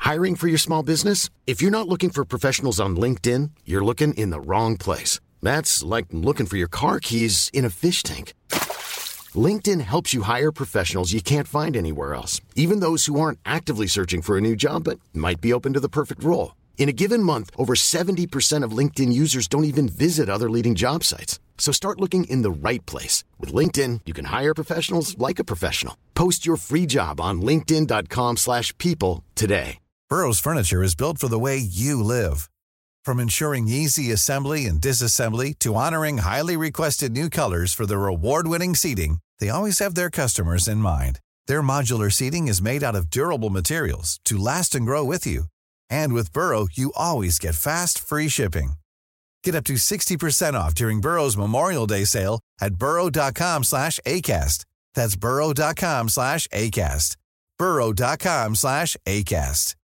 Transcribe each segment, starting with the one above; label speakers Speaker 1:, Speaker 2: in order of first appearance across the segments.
Speaker 1: Hiring for your small business? If you're not looking for professionals on LinkedIn, you're looking in the wrong place. That's like looking for your car keys in a fish tank. LinkedIn helps you hire professionals you can't find anywhere else, even those who aren't actively searching for a new job but might be open to the perfect role. In a given month, over 70% of LinkedIn users don't even visit other leading job sites. So start looking in the right place. With LinkedIn, you can hire professionals like a professional. Post your free job on linkedin.com/people today.
Speaker 2: Burrow's furniture is built for the way you live. From ensuring easy assembly and disassembly to honoring highly requested new colors for their award-winning seating, they always have their customers in mind. Their modular seating is made out of durable materials to last and grow with you. And with Burrow, you always get fast, free shipping. Get up to 60% off during Burrow's Memorial Day sale at burrow.com/ACAST. That's burrow.com/ACAST. burrow.com/ACAST.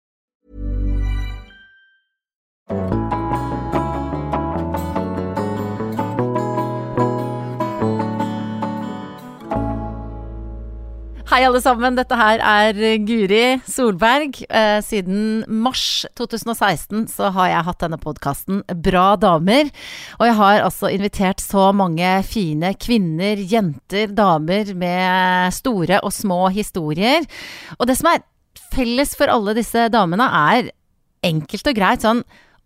Speaker 3: Hei alle sammen, dette her Guri Solberg. Siden mars 2016 så har jeg hatt denne podcasten Bra damer, og jeg har altså invitert så mange fine kvinner, jenter, damer med store og små historier. Og det som felles for alle disse damene enkelt og greit sånn: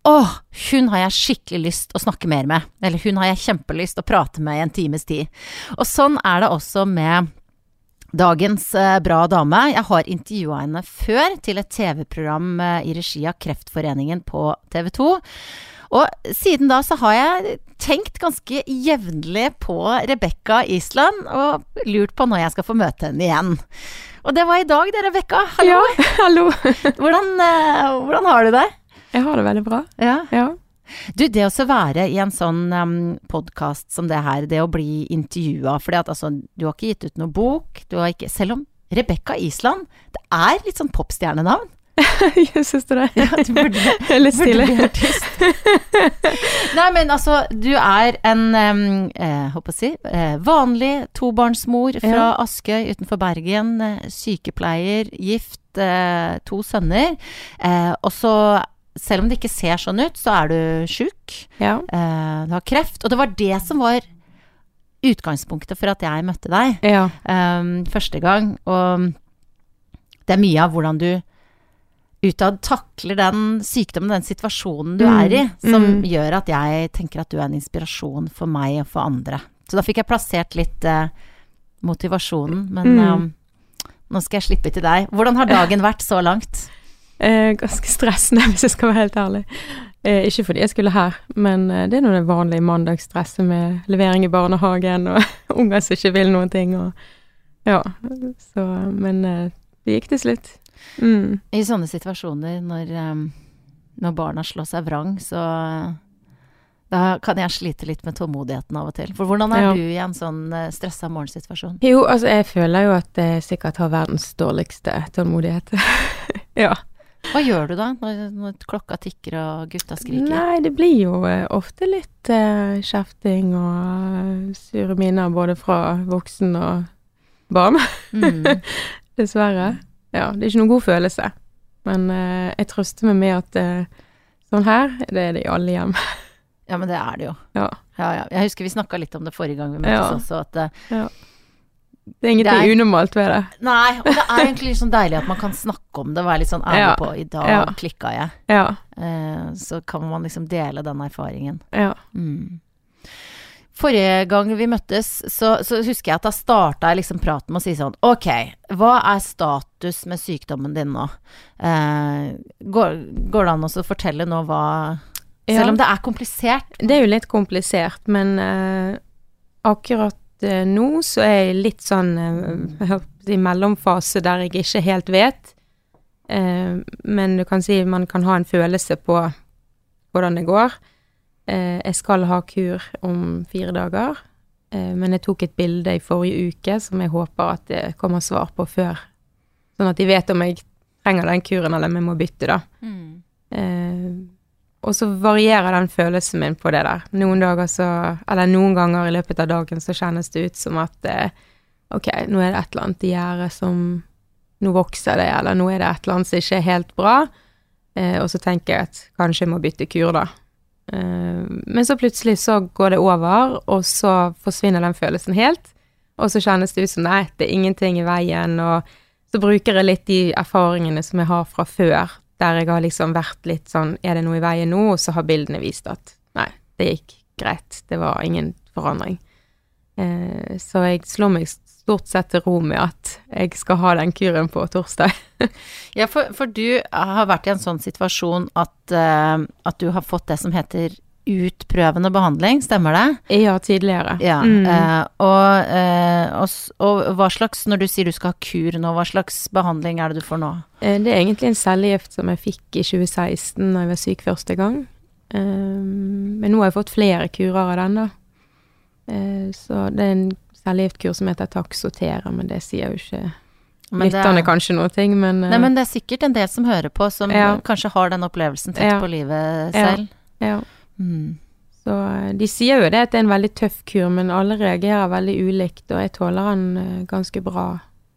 Speaker 3: hun har jeg skikkelig lyst å snakke mer med, eller hun har jeg kjempelyst å prate med i en times tid. Og sånn det også med dagens bra dame. Jeg har intervjuet henne før til et TV-program i regi av Kreftforeningen på TV 2. Og siden da så har jeg tenkt ganske jevnlig på Rebekka Island og lurt på når jeg skal få møte henne igjen. Og det var i dag det, Rebekka. Hallo.
Speaker 4: Ja, hallo.
Speaker 3: Hvordan har du det?
Speaker 4: Jeg har det veldig bra. Ja.
Speaker 3: Du, det å være i en sånn podcast som det her, det å bli intervjuet, fordi at altså, du har ikke gitt ut noen bok, du har ikke, selv om Rebekka Island, det litt sånn popstjernenavn.
Speaker 4: Jeg synes det.
Speaker 3: Ja, du burde
Speaker 4: litt stilig.
Speaker 3: Bli artist. Nei, men altså, du en, håper å si, vanlig tobarnsmor fra Askøy utenfor Bergen, sykepleier, gift, 2 sønner, og så selv om det ikke ser sånn ut, så du syk. Ja. Du har kreft. Og det var det som var utgangspunktet for at jeg møtte deg første gang. Og det mye av hvordan du utad takler den sykdommen, den situasjonen du i, som gjør at jeg tenker at du en inspirasjon for meg og for andre. Så da fikk jeg plassert litt motivasjonen, men nå skal jeg slippe til deg. Hvordan har dagen vært så langt?
Speaker 4: Ganske stressende, hvis jeg skal være helt ærlig. Ikke fordi jeg skulle her, men det noe det vanlige mandagsstresset med levering i barnehagen og unger som ikke vil noen ting. Og, men det gikk til slutt.
Speaker 3: I sånne situasjoner, når barna slår seg vrang, så da kan jeg slite litt med tålmodigheten av og til. For hvordan du i en sånn stresset morgensituasjon? Jo,
Speaker 4: altså jeg føler jo at jeg sikkert har verdens dårligste tålmodighet. Ja.
Speaker 3: Hva gjør du da, når klokka tikker og gutta skriker?
Speaker 4: Nei, det blir jo ofte litt kjefting og sure miner både fra voksen og barn. Dessverre. Ja, det ikke noen god følelse. Men jeg trøster meg med at sånn her, det det i alle hjem.
Speaker 3: Ja, men det det jo. Ja. Jeg husker vi snakket litt om det forrige gang vi møttes også, at
Speaker 4: det ingenting unormalt ved det.
Speaker 3: Nei, og det egentlig litt sånn deilig at man kan snakke om det, være litt sånn ærlig på, i dag klikket jeg. Ja. Så kan man liksom dele den erfaringen. Ja. Forrige gang vi møttes, så husker jeg at da startet jeg liksom praten med å si sånn, ok, hva status med sykdommen din nå? Går det an å fortelle nå hva, selv om det komplisert?
Speaker 4: Det jo litt komplisert, men akkurat nå så jeg litt sånn i mellomfase der jeg ikke helt vet, men du kan si man kan ha en følelse på hvordan det går. Jeg skal ha kur om 4 dager, men jeg tok et bilde i forrige uke som jeg håper at det kommer svar på før, sånn at de vet om jeg trenger den kuren eller om jeg må bytte da. Og så varierer den følelsen min på det der. Noen ganger i løpet av dagen så kjennes det ut som at ok, nå det et eller annet i gjerdet som nå vokser det, eller nå det et eller annet som ikke helt bra. og så tenker jeg at kanskje jeg må bytte kur da. Men så plutselig så går det over, og så forsvinner den følelsen helt, og så kjennes det ut som, nei, det er ingenting i veien, og så bruker jeg litt de erfaringene som jeg har fra før, der jeg har liksom vært litt sånn, er det noe i veien nå? Og så har bildene vist at, nei, det gikk greit, det var ingen forandring. Så jeg slår meg stort sett til ro med at jeg skal ha den kuren på torsdag.
Speaker 3: Ja, for du har vært i en sånn situasjon at du har fått det som heter utprøvende behandling, stemmer det?
Speaker 4: Ja, tidligere.
Speaker 3: Ja, og hva slags, når du sier du skal ha kur nå, hva slags behandling er det du får nå?
Speaker 4: Det er egentlig en cellegift som jeg fikk i 2016 når jeg var syk første gang. Men nå har jeg fått flere kurer av den da. Så det er en cellegiftkur som heter Taxotera, men det sier jo ikke lytterne kanskje noe ting, men...
Speaker 3: Nei, men det er sikkert en del som hører på, som kanskje har den opplevelsen tett på livet selv.
Speaker 4: Ja. Så de sier jo det at det er en veldig tøff kur, men alle reagerer veldig ulikt, og jeg tåler den ganske bra.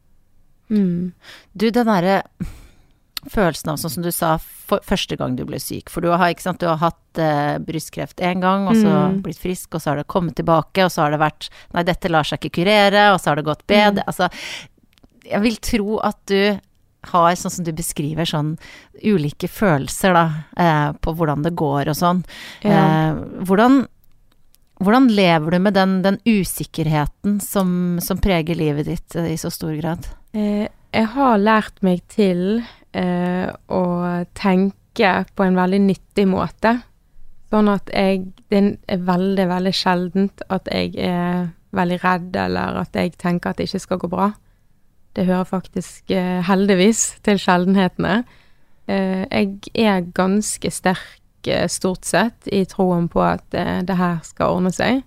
Speaker 3: Du, den der følelsen av, sånn som du sa, første gang du ble syk, for du har, ikke sant, du har hatt brystkreft en gang, og så blitt frisk, og så har det kommet tilbake, og så har det vært, nei, dette lar seg ikke kurere, og så har det gått bedre. Altså, jeg vil tro at du har, sånn som du beskriver, sånn ulike følelser da, på hvordan det går og sånn. Ja. Hvordan lever du med den usikkerheten som preger livet ditt i så stor grad?
Speaker 4: Jeg har lært meg til å tenke på en veldig nyttig måte, sånn at det er veldig, veldig sjeldent at jeg er veldig redd, eller at jeg tenker at det ikke skal gå bra. Det hører faktisk heldigvis til sjeldenhetene. Jeg er ganske sterk stort sett i troen på at det her skal ordne seg.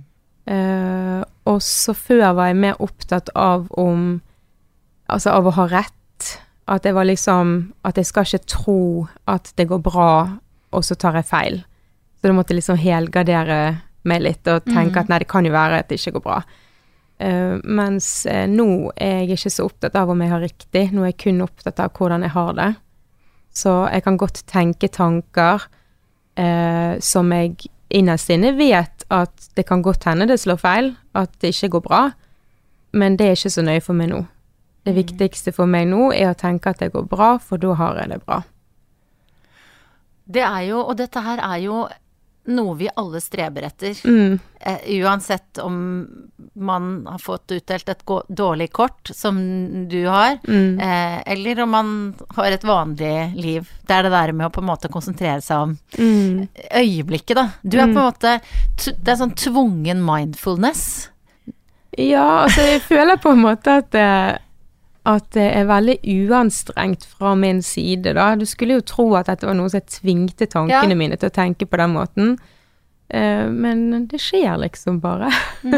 Speaker 4: Og så før var jeg mer opptatt av å ha rett, at det var liksom, at jeg skal ikke tro at det går bra, og så tar jeg feil. Så da måtte jeg liksom helgardere meg litt, og tenke at nei, det kan jo være at det ikke går bra. Mens nå er jeg ikke så opptatt av om jeg har riktig, nå er jeg kun opptatt av hvordan jeg har det. Så jeg kan godt tenke tanker som jeg innerst inne vet at det kan godt hende det slår feil, at det ikke går bra, men det er ikke så nøye for meg nå. Det viktigste for meg nå er å tenke at det går bra, for da har jeg det bra.
Speaker 3: Det er jo, og dette her er jo noe vi alle streber etter. Uansett om man har fått utdelt et dårlig kort, som du har, eller om man har et vanlig liv. Det er det der med å på en måte konsentrere seg om øyeblikket, da. Du er på en måte, det er sånn tvungen mindfulness.
Speaker 4: Ja, altså jeg føler på en måte at det er veldig uanstrengt fra min side da. Du skulle jo tro at dette var noe som tvingte tankene mine til å tenke på den måten. Men det skjer liksom bare.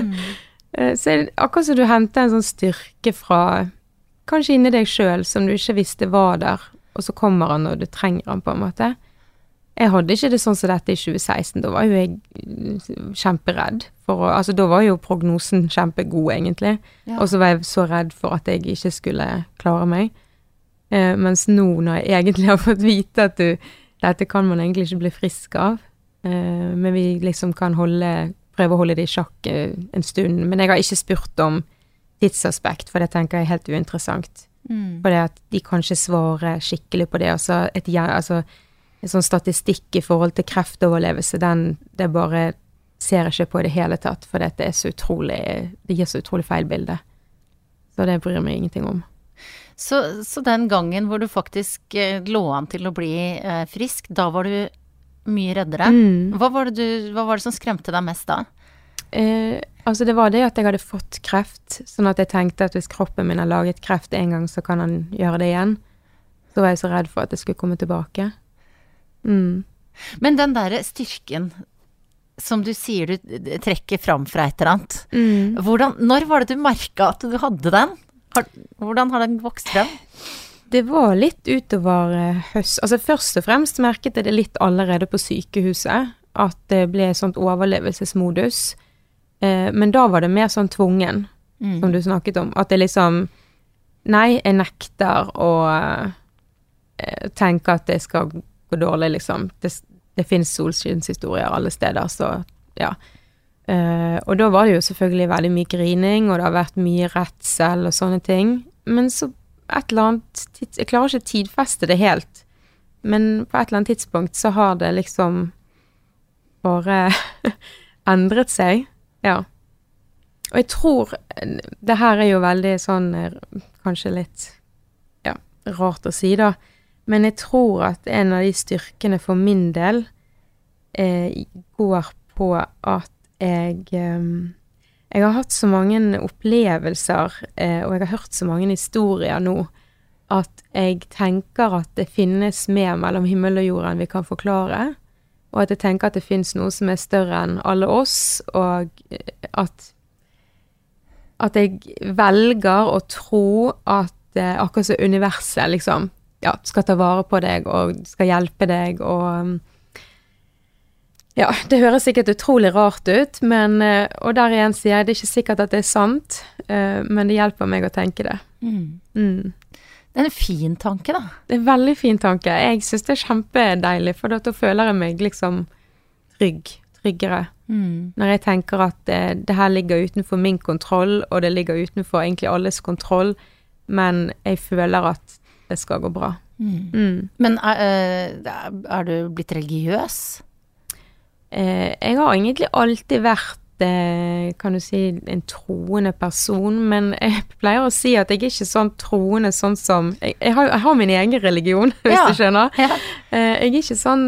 Speaker 4: Så akkurat som du henter en sånn styrke fra kanskje inni deg selv som du ikke visste var der, og så kommer han når du trenger han på en måte. Jeg hadde ikke det sånn som dette i 2016, da var jo jeg kjemperedd. Altså da var jo prognosen kjempegod egentlig, og så var jeg så redd for at jeg ikke skulle klare meg. Mens nå når jeg egentlig har fått vite at dette kan man egentlig ikke bli frisk av, men vi liksom kan prøve å holde det i sjakk en stund. Men jeg har ikke spurt om tidsaspekt, for det tenker jeg er helt uinteressant. For det at de kan ikke svare skikkelig på det. En sånn statistikk i forhold til kreftoverlevelse, det bare ser jeg ikke på i det hele tatt, for det gir så utrolig feil bilde. Så det bryr meg ingenting om.
Speaker 3: Så den gangen hvor du faktisk lå an til å bli frisk, da var du mye reddere. Hva var det som skremte deg mest da?
Speaker 4: Altså det var det at jeg hadde fått kreft, sånn at jeg tenkte at hvis kroppen min har laget kreft en gang, så kan han gjøre det igjen. Så var jeg så redd for at det skulle komme tilbake.
Speaker 3: Men den der styrken som du sier du trekker fram fra et eller annet, når var det du merket at du hadde den? Hvordan har den vokst frem?
Speaker 4: Det var litt utover høst. Altså først og fremst merket jeg det litt allerede på sykehuset, at det ble sånt overlevelsesmodus. Men da var det mer sånn tvungen, som du snakket om. At det liksom, nei, jeg nekter å tenke at det skal gå dårlig, liksom. Det finnes solskinnshistorier alle steder, så ja. Og da var det jo selvfølgelig veldig mye grining, og det har vært mye redsel og sånne ting. Men så et eller annet jeg klarer ikke å tidfeste det helt, men på et eller annet tidspunkt så har det liksom bare endret seg, ja. Og jeg tror, det her jo veldig sånn, kanskje litt, ja, rart å si da, men jeg tror at en av de styrkene for min del går på at jeg har hatt så mange opplevelser, og jeg har hørt så mange historier nå, at jeg tenker at det finnes mer mellom himmel og jord enn vi kan forklare, og at jeg tenker at det finnes noe som større enn alle oss, og at jeg velger å tro at akkurat så universet liksom, ja, skal ta vare på deg, og skal hjelpe deg, og ja, det høres sikkert utrolig rart ut, men, og der igjen sier jeg, det ikke sikkert at det sant, men det hjelper meg å tenke det.
Speaker 3: Det en fin tanke da.
Speaker 4: Det en veldig fin tanke. Jeg synes det kjempedeilig, for da føler jeg meg liksom tryggere. Når jeg tenker at det her ligger utenfor min kontroll, og det ligger utenfor egentlig alles kontroll, men jeg føler at det skal gå bra.
Speaker 3: Men du blitt religiøs?
Speaker 4: Jeg har egentlig alltid vært, kan du si, en troende person, men jeg pleier å si at jeg ikke sånn troende sånn som, jeg har min egen religion, hvis du skjønner. Ja. Jeg ikke sånn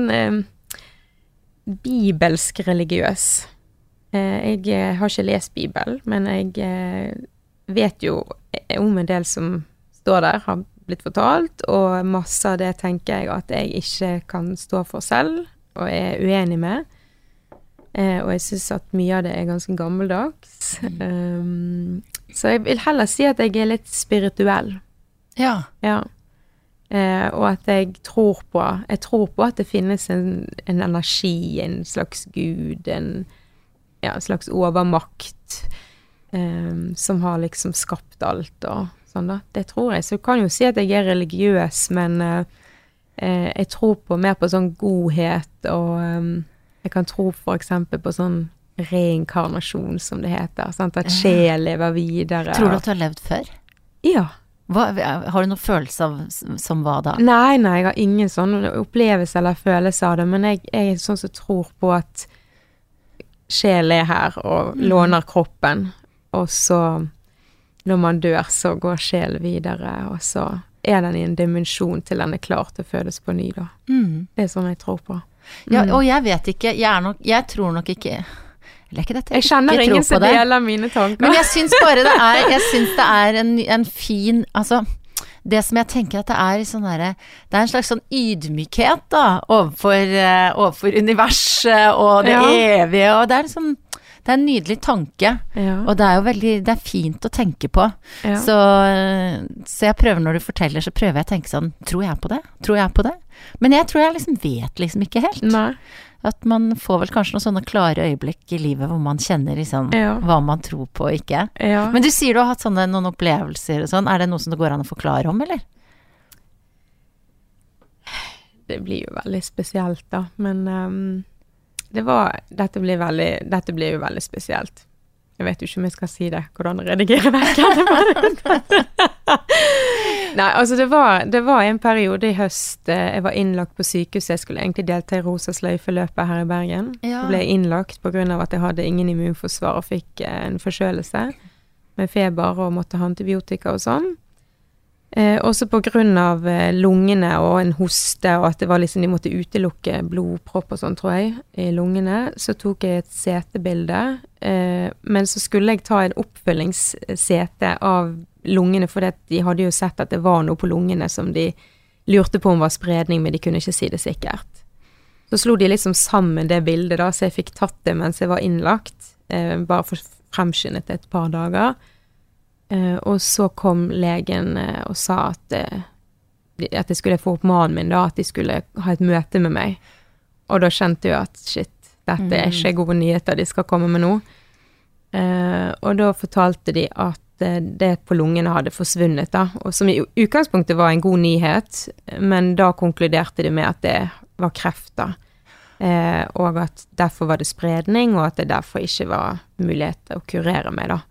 Speaker 4: bibelsk religiøs. Jeg har ikke lest Bibel, men jeg vet jo om en del som står der, har blitt fortalt, og masse av det tenker jeg at jeg ikke kan stå for selv, og uenig med. Og jeg synes at mye av det ganske gammeldags. Så jeg vil heller si at jeg litt spirituell. Ja. Og at jeg tror på at det finnes en energi, en slags gud, en slags overmakt, som har liksom skapt alt og sånn da. Det tror jeg. Så jeg kan jo si at jeg religiøs, men jeg tror mer på sånn godhet, og jeg kan tro for eksempel på sånn reinkarnasjon, som det heter, sant? At sjel lever videre.
Speaker 3: Tror du at du har levd før?
Speaker 4: Ja.
Speaker 3: Har du noen følelse av som hva da?
Speaker 4: Nei, jeg har ingen sånn opplevelse eller følelse av det, men jeg sånn som tror på at sjel her og låner kroppen, og så når man dør så går sjel videre, og så den i en dimensjon til den klar til å fødes på ny da. Det sånn jeg tror på.
Speaker 3: Ja, og jeg vet ikke, jeg tror nok ikke, eller ikke dette,
Speaker 4: jeg kjenner ingen som deler mine tanker.
Speaker 3: Men jeg synes bare jeg synes det en fin, altså, det som jeg tenker at det sånn der, det en slags sånn ydmykhet da, overfor universet og det evige, og det liksom, det en nydelig tanke, og det jo veldig, det fint å tenke på. Så jeg prøver, når du forteller, så prøver jeg å tenke sånn, tror jeg på det? Tror jeg på det? Men jeg tror jeg liksom vet liksom ikke helt.
Speaker 4: Nei.
Speaker 3: At man får vel kanskje noen sånne klare øyeblikk i livet hvor man kjenner liksom hva man tror på og ikke. Men du sier du har hatt noen opplevelser og sånn. Det noe som det går an å forklare om, eller?
Speaker 4: Det blir jo veldig spesielt da, men dette blir jo veldig spesielt. Jeg vet jo ikke om jeg skal si det, hvordan redigere vekk. Nei, altså det var en periode i høst, jeg var innlagt på sykehuset, jeg skulle egentlig delta i Rosa sløyfeløpet her i Bergen. Så ble jeg innlagt på grunn av at jeg hadde ingen immunforsvar og fikk en forkjølelse med feber og måtte ha antibiotika og sånn. Også på grunn av lungene og en hoste, og at det var liksom, de måtte utelukke blodpropp og sånn, tror jeg, i lungene. Så tok jeg et setebilde, men så skulle jeg ta en oppfølgingssete av lungene, for de hadde jo sett at det var noe på lungene som de lurte på om var spredning, men de kunne ikke si det sikkert. Så slo de liksom sammen det bildet da, så jeg fikk tatt det mens jeg var innlagt, bare for fremskyndet et par dager. Og så kom legen og sa at jeg skulle få opp mannen min da, at de skulle ha et møte med meg. Og da kjente jeg at shit, dette ikke gode nyheter de skal komme med nå. Og da fortalte de at det på lungene hadde forsvunnet da, og som i utgangspunktet var en god nyhet, men da konkluderte de med at det var kreft da, og at derfor var det spredning, og at det derfor ikke var mulighet til å kurere meg da.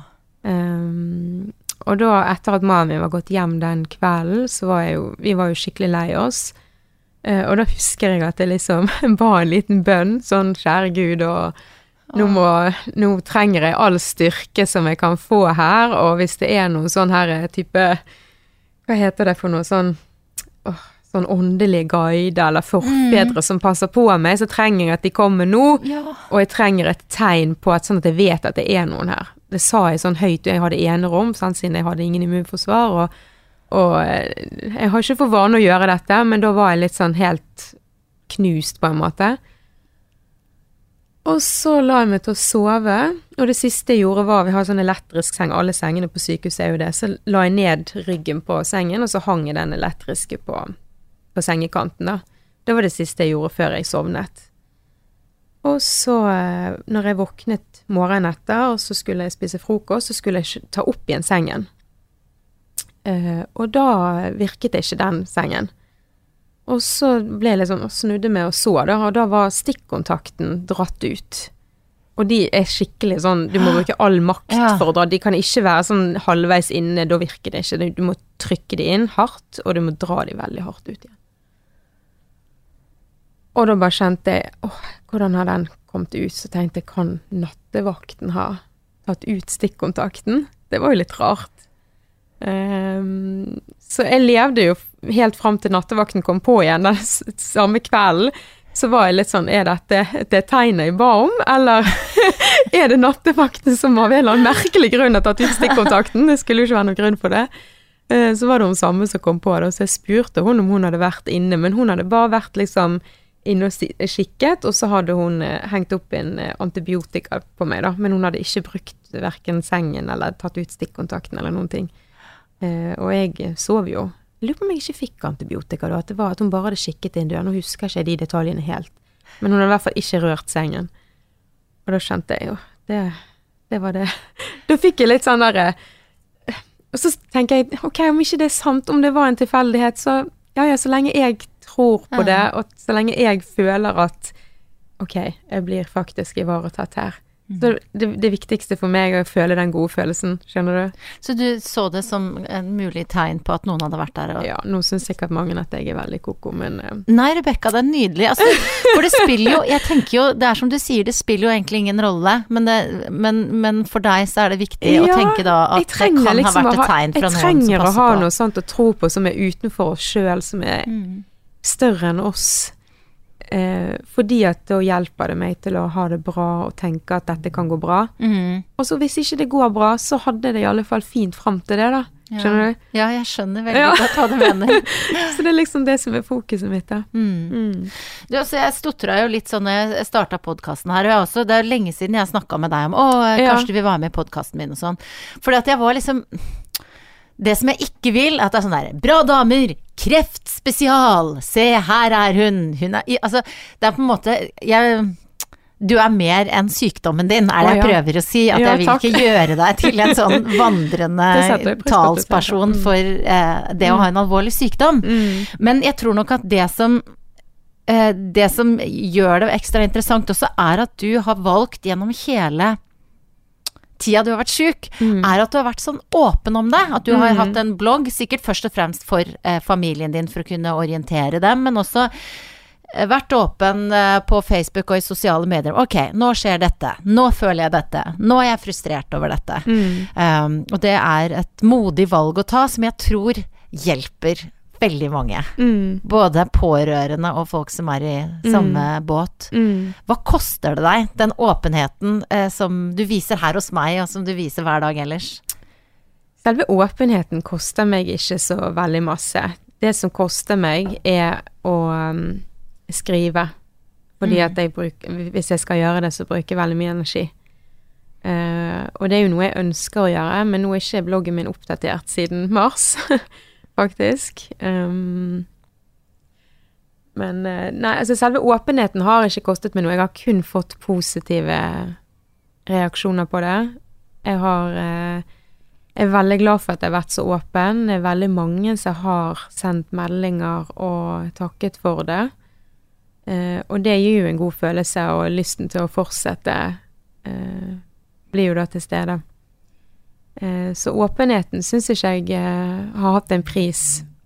Speaker 4: Og da, etter at mamma var gått hjem den kvelden, så vi var jo skikkelig lei oss, og da husker jeg at jeg liksom ba en liten bønn, sånn, kjære Gud, og nå trenger jeg all styrke som jeg kan få her, og hvis det noen sånn her type, hva heter det for noe, sånn åndelige guide eller forfedre som passer på meg, så trenger jeg at de kommer nå, og jeg trenger et tegn på at, sånn at jeg vet at det noen her. Det sa jeg sånn høyt, og jeg hadde enerom, sånn, siden jeg hadde ingen immunforsvar, og jeg har ikke for vane å gjøre dette, men da var jeg litt sånn helt knust på en måte. Og så la jeg meg til å sove, og det siste jeg gjorde var, vi har sånn elektrisk seng, alle sengene på sykehuset jo det, så la jeg ned ryggen på sengen, og så hang jeg den elektriske på sengekanten da. Det var det siste jeg gjorde før jeg sovnet. Og så, når jeg våknet morgenen etter, og så skulle jeg spise frokost, så skulle jeg ta opp igjen sengen. Og da virket det ikke den sengen. Og så ble jeg liksom snudde med og så da, og da var stikkontakten dratt ut. Og de skikkelig sånn, du må bruke all makt for å dra, de kan ikke være sånn halvveis inne, da virker det ikke. Du må trykke de inn hardt, og du må dra de veldig hardt ut igjen. Og da bare kjente jeg, hvordan har den kommet ut? Så tenkte jeg, kan nattevakten ha tatt ut stikkontakten? Det var jo litt rart. Så jeg levde jo helt frem til nattevakten kom på igjen den samme kvelden, så var jeg litt sånn, dette det tegnet jeg ba om, eller det nattevakten som av en eller annen merkelig grunn har tatt ut stikkontakten? Det skulle jo ikke være noen grunn for det. Så var det hun samme som kom på det, og så jeg spurte hun om hun hadde vært inne, men hun hadde bare vært liksom inne og kikket, og så hadde hun hengt opp en antibiotika på meg da, men hun hadde ikke brukt hverken sengen eller tatt ut stikkontakten eller noen ting. Og jeg sov jo. Jeg lurer på om jeg ikke fikk antibiotika da, at det var at hun bare hadde kikket inn døren, og husker ikke de detaljene helt. Men hun hadde i hvert fall ikke rørt sengen. Og da kjente jeg jo, det var det. Da fikk jeg litt sånn der, og så tenker jeg, ok, om ikke det sant, om det var en tilfeldighet, så så lenge jeg tror på det, og så lenge jeg føler at, ok, jeg blir faktisk ivaretatt her. Så det viktigste for meg er å føle den gode følelsen, skjønner du? Så du så det som en mulig tegn på at noen hadde vært der? Og... Ja, nå synes sikkert mange at jeg veldig koko, men...
Speaker 3: Nei, Rebecca, det nydelig. Altså, for det spiller jo, jeg tenker jo, det som du sier, det spiller jo egentlig ingen rolle, men for deg så det viktig å tenke da at det kan liksom ha vært et tegn fra noen som passer på.
Speaker 4: Jeg trenger å ha noe sånt å tro på som utenfor oss selv, som større enn oss. Fordi at da hjelper det meg til å ha det bra og tenke at dette kan gå bra. Og så hvis ikke det går bra, så hadde det i alle fall fint frem til det da. Skjønner du?
Speaker 3: Ja, jeg skjønner veldig godt hva du mener.
Speaker 4: Så det liksom det som fokuset mitt da.
Speaker 3: Du, altså, jeg stotret jo litt sånn når jeg startet podcasten her, og det lenge siden jeg snakket med deg om, kanskje du vil være med i podcasten min og sånn. Fordi at jeg var liksom... Det som jeg ikke vil, at det sånn der, bra damer, kreftspesial, se, her hun. Altså, det på en måte, du mer enn sykdommen din, det jeg prøver å si, at jeg vil ikke gjøre deg til en sånn vandrende talsperson for det å ha en alvorlig sykdom. Men jeg tror nok at det som gjør det ekstra interessant også, at du har valgt gjennom hele tida du har vært syk, at du har vært sånn åpen om det, at du har hatt en blogg, sikkert først og fremst for familien din, for å kunne orientere dem, men også vært åpen på Facebook og i sosiale medier. Ok, nå skjer dette, nå føler jeg dette, nå jeg frustrert over dette. Og det et modig valg å ta, som jeg tror hjelper veldig mange. Både pårørende og folk som i samme båt. Hva koster det deg, den åpenheten som du viser her hos meg, og som du viser hver dag ellers?
Speaker 4: Selve åpenheten koster meg ikke så veldig masse. Det som koster meg å skrive. Fordi at hvis jeg skal gjøre det, så bruker jeg veldig mye energi. Og det jo noe jeg ønsker å gjøre, men nå ikke bloggen min oppdatert siden mars. Faktisk. Men nei, altså selve åpenheten har ikke kostet meg noe. Jeg har kun fått positive reaksjoner på det. Jeg har er veldig glad for at jeg har vært så åpen. Det er veldig mange som har sendt meldinger og takket for det. Og det gir jo en god følelse, og lysten til å fortsette blir jo da til stede. Så åpenheten synes ikke jeg har hatt en pris.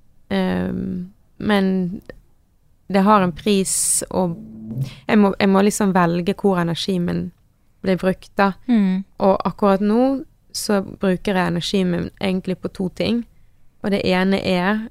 Speaker 4: Men det har en pris, og jeg må liksom velge hvor energien min blir brukt da. Og akkurat nå så bruker jeg energien min egentlig på 2 ting. Og det ene er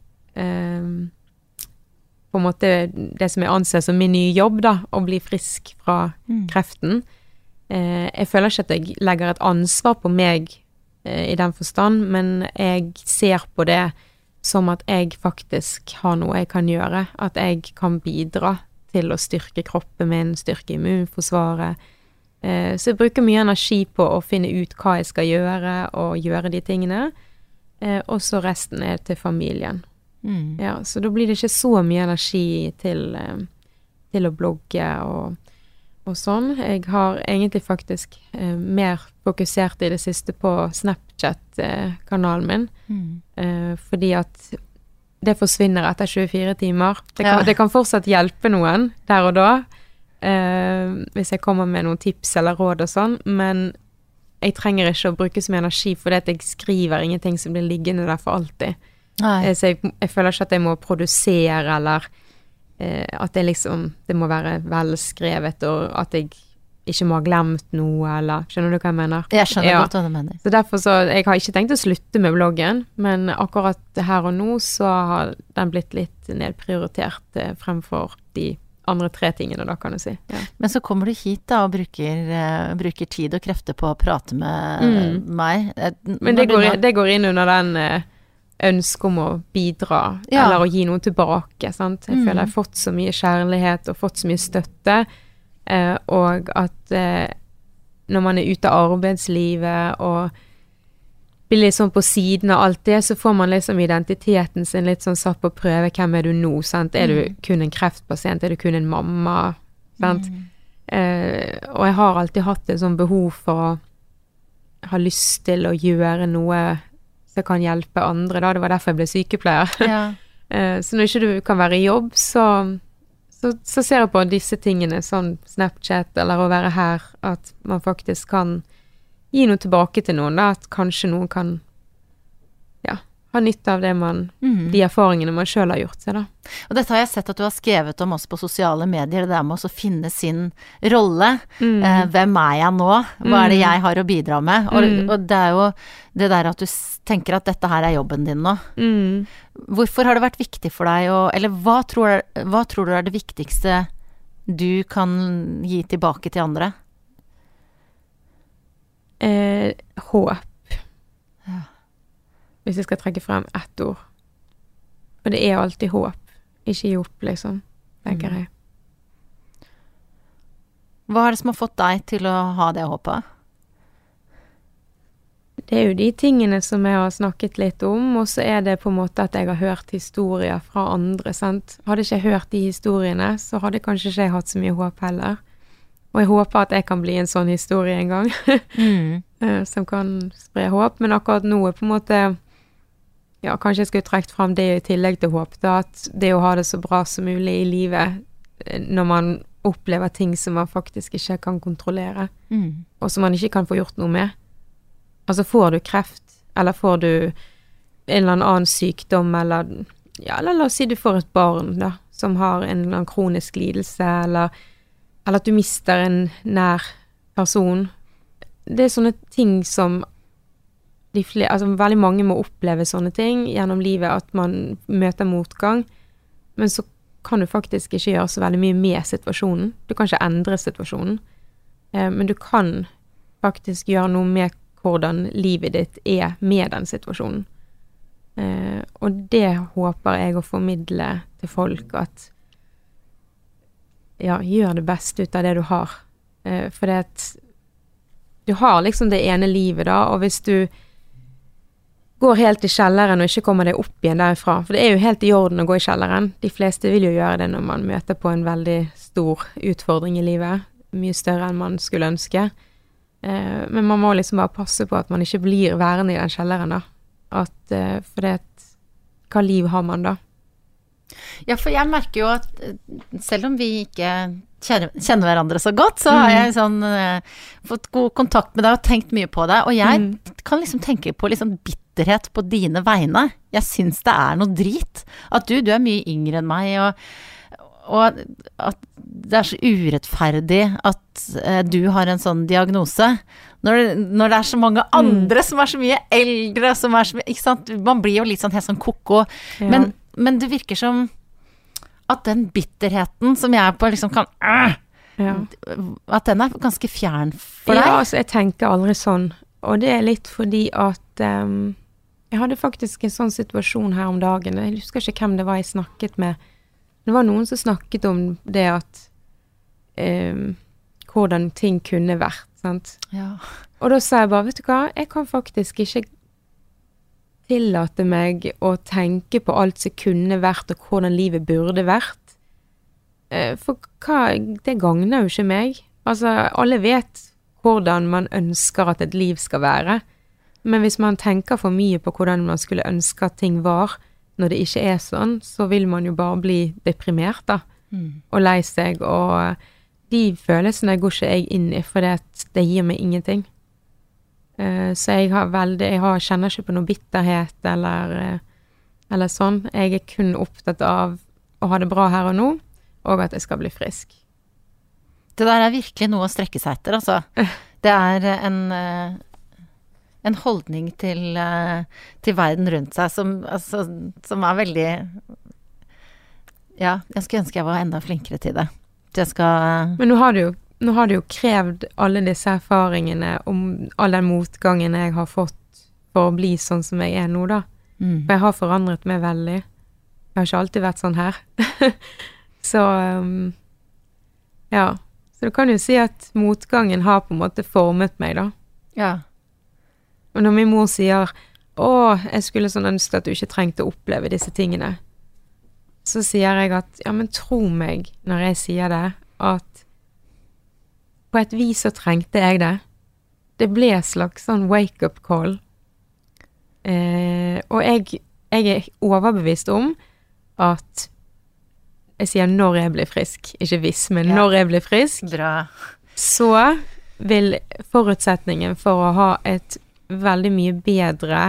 Speaker 4: på en måte det som jeg anser som min nye jobb da, å bli frisk fra kreften. Jeg føler ikke at jeg legger et ansvar på meg i den forstand, men jeg ser på det som at jeg faktisk har noe jeg kan gjøre, at jeg kan bidra til å styrke kroppen min, styrke immunforsvaret. Så jeg bruker mye energi på å finne ut hva jeg skal gjøre, og gjøre de tingene. Og så resten er til familien. Ja, så da blir det ikke så mye energi til å blogge og sånn. Jeg har egentlig faktisk mer fokusert i det siste på Snapchat-kanalen min, fordi at det forsvinner etter 24 timer. Det kan fortsatt hjelpe noen der og da, hvis jeg kommer med noen tips eller råd og sånn, men jeg trenger ikke å bruke så mye energi, for det at jeg skriver ingenting som blir liggende der for alltid. Så jeg føler ikke at jeg må produsere, eller at det må være velskrevet, og at jeg ikke må ha glemt noe, eller skjønner du hva jeg mener?
Speaker 3: Jeg skjønner godt hva du mener.
Speaker 4: Så derfor jeg har ikke tenkt å slutte med bloggen, men akkurat her og nå så har den blitt litt nedprioritert fremfor de andre 3 tingene da, kan du si. Ja.
Speaker 3: Men så kommer du hit da, og bruker tid og krefter på å prate med meg.
Speaker 4: Men det går inn under den ønske om å bidra, eller å gi noe tilbake, sant? Jeg føler jeg har fått så mye kjærlighet, og fått så mye støtte, og at når man er ute av arbeidslivet, og blir litt sånn på siden av alt det, så får man liksom identiteten sin litt sånn satt på prøve. Hvem er du nå, sant? Er du kun en kreftpasient? Er du kun en mamma? Sant? Og jeg har alltid hatt et sånn behov for å ha lyst til å gjøre noe som kan hjelpe andre da. Det var derfor jeg ble sykepleier. Så når ikke du kan være i jobb, så ser jeg på disse tingene, sånn Snapchat, eller å være her, at man faktisk kan gi noe tilbake til noen da, at kanskje noen kan ha nytte av det de erfaringene man selv har gjort seg da.
Speaker 3: Og dette har jeg sett at du har skrevet om også på sosiale medier, det der med å finne sin rolle. Hvem er jeg nå? Hva er det jeg har å bidra med? Og det er jo det der at du tenker at dette her er jobben din nå. Hvorfor har det vært viktig for deg, eller hva tror du er det viktigste du kan gi tilbake til andre?
Speaker 4: Håp. Hvis jeg skal trekke frem ett ord. Og det er alltid håp. Ikke gi opp, liksom, tenker jeg.
Speaker 3: Hva er det som har fått deg til å ha det håpet?
Speaker 4: Det er jo de tingene som jeg har snakket litt om, og så er det på en måte at jeg har hørt historier fra andre, sant? Hadde ikke jeg hørt de historiene, så hadde kanskje ikke jeg hatt så mye håp heller. Og jeg håper at jeg kan bli en sånn historie en gang, som kan spre håp. Men akkurat nå er på en måte, kanskje jeg skulle trekt frem det i tillegg til håp, da, at det å ha det så bra som mulig i livet, når man opplever ting som man faktisk ikke kan kontrollere, og som man ikke kan få gjort noe med. Altså får du kreft, eller får du en eller annen sykdom, eller la oss si du får et barn da, som har en eller annen kronisk lidelse, eller at du mister en nær person. Det er sånne ting som veldig mange må oppleve sånne ting gjennom livet, at man møter motgang, men så kan du faktisk ikke gjøre så veldig mye med situasjonen. Du kan ikke endre situasjonen, men du kan faktisk gjøre noe med hvordan livet ditt er med den situasjonen. Og det håper jeg å formidle til folk, at gjør det beste ut av det du har. For det at du har liksom det ene livet da, og hvis du går helt i kjelleren og ikke kommer deg opp igjen derifra, for det er jo helt i orden å gå i kjelleren. De fleste vil jo gjøre det når man møter på en veldig stor utfordring i livet, mye større enn man skulle ønske. Men man må liksom bare passe på at man ikke blir værende i den kjelleren da. For det hva liv har man da?
Speaker 3: Ja, for jeg merker jo at selv om vi ikke kjenner hverandre så godt, så har jeg sånn fått god kontakt med deg og tenkt mye på deg, og jeg kan liksom tenke på liksom bitterhet på dine vegne. Jeg synes det noe drit. At du mye yngre enn meg, og at det så urettferdig at du har en sånn diagnose. Når det så mange andre som så mye eldre, som så mye, ikke sant? Man blir jo litt sånn helt sånn koko. Ja. Men det virker som at den bitterheten som jeg på liksom kan at den ganske fjern for deg.
Speaker 4: Ja, altså jeg tenker aldri sånn. Og det litt fordi at jeg hadde faktisk en sånn situasjon her om dagen. Jeg husker ikke hvem det var jeg snakket med. Det var noen som snakket om det at hvordan ting kunne vært, sant? Ja. Og da sa jeg bare, vet du hva, jeg kan faktisk ikke tillate meg å tenke på alt som kunne vært, og hvordan livet burde vært. For det gagner jo ikke meg. Altså, alle vet hvordan man ønsker at et liv skal være. Men hvis man tenker for mye på hvordan man skulle ønske at ting var, når det ikke sånn, så vil man jo bare bli deprimert da. Og lei seg, og de følelsene går ikke jeg inn i, for det gir meg ingenting. Så jeg kjenner ikke på noe bitterhet eller sånn. Jeg kun opptatt av å ha det bra her og nå, og at jeg skal bli frisk.
Speaker 3: Det der virkelig noe å strekke seg etter, altså. Det en holdning til verden rundt seg som veldig ja, jeg skulle ønske jeg var enda flinkere til det. Men
Speaker 4: nå har det jo krevd alle disse erfaringene om all den motgangen jeg har fått for å bli sånn som jeg nå da. For jeg har forandret meg veldig. Jeg har ikke alltid vært sånn her. Så ja. Så du kan jo si at motgangen har på en måte formet meg da.
Speaker 3: Ja.
Speaker 4: Og når min mor sier, jeg skulle sånn ønske at du ikke trengte å oppleve disse tingene, så sier jeg at, ja, men tro meg når jeg sier det, at på et vis så trengte jeg det. Det ble et slags sånn wake-up call. Og jeg overbevist om at jeg sier når jeg blir frisk, ikke hvis, men når jeg blir frisk,
Speaker 3: bra.
Speaker 4: Så vil forutsetningen for å ha et veldig mye bedre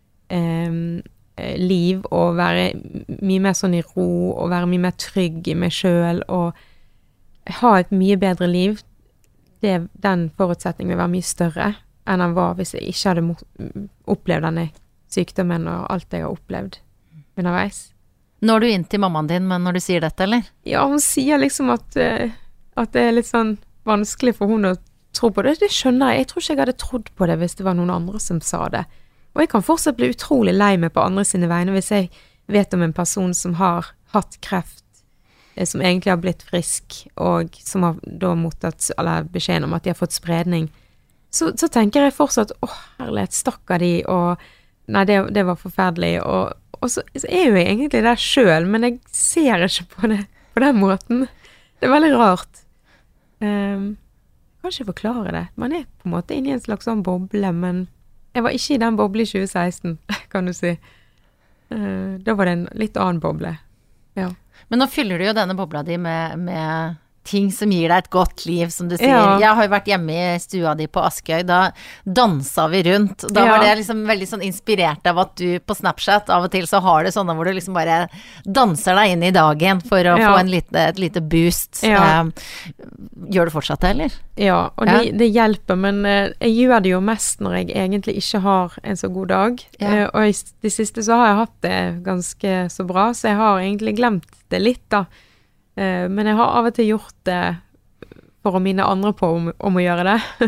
Speaker 4: liv og være mye mer sånn i ro og være mye mer trygg i meg selv og ha et mye bedre liv, den forutsetningen vil være mye større enn den var hvis jeg ikke hadde opplevd denne sykdommen og alt jeg har opplevd underveis.
Speaker 3: Når du inn til mammaen din, men når du sier dette, eller?
Speaker 4: Ja, hun sier liksom at det litt sånn vanskelig for hun å tro på det. Det skjønner jeg. Jeg tror ikke jeg hadde trodd på det hvis det var noen andre som sa det. Og jeg kan fortsatt bli utrolig lei meg på andre sine vegne hvis jeg vet om en person som har hatt kreft, som egentlig har blitt frisk, og som har da mottatt beskjeden om at de har fått spredning. Så tenker jeg fortsatt, herlighet, stakkar de, og nei, det var forferdelig, og så jo jeg egentlig der selv, men jeg ser ikke på det på den måten. Det veldig rart. Jeg kan ikke forklare det. Man på en måte inne i en slags sånn boble, men jeg var ikke i den boble i 2016, kan du si. Da var det en litt annen boble. Ja.
Speaker 3: Men nå fyller du jo denne bobla di med ting som gir deg et godt liv, som du sier.
Speaker 4: Ja.
Speaker 3: Jeg har jo vært hjemme i stua di på Askøy, da dansa vi rundt. Da var det liksom veldig sånn inspirert av at du på Snapchat av og til så har du sånne hvor du liksom bare danser deg inn i dagen for å få et lite boost.
Speaker 4: Ja.
Speaker 3: Gjør du fortsatt det, eller?
Speaker 4: Ja, og det hjelper, men jeg gjør det jo mest når jeg egentlig ikke har en så god dag.
Speaker 3: Ja.
Speaker 4: Og i det siste så har jeg hatt det ganske så bra, så jeg har egentlig glemt det litt da. Men jeg har av og til gjort det for å minne andre på om å gjøre det.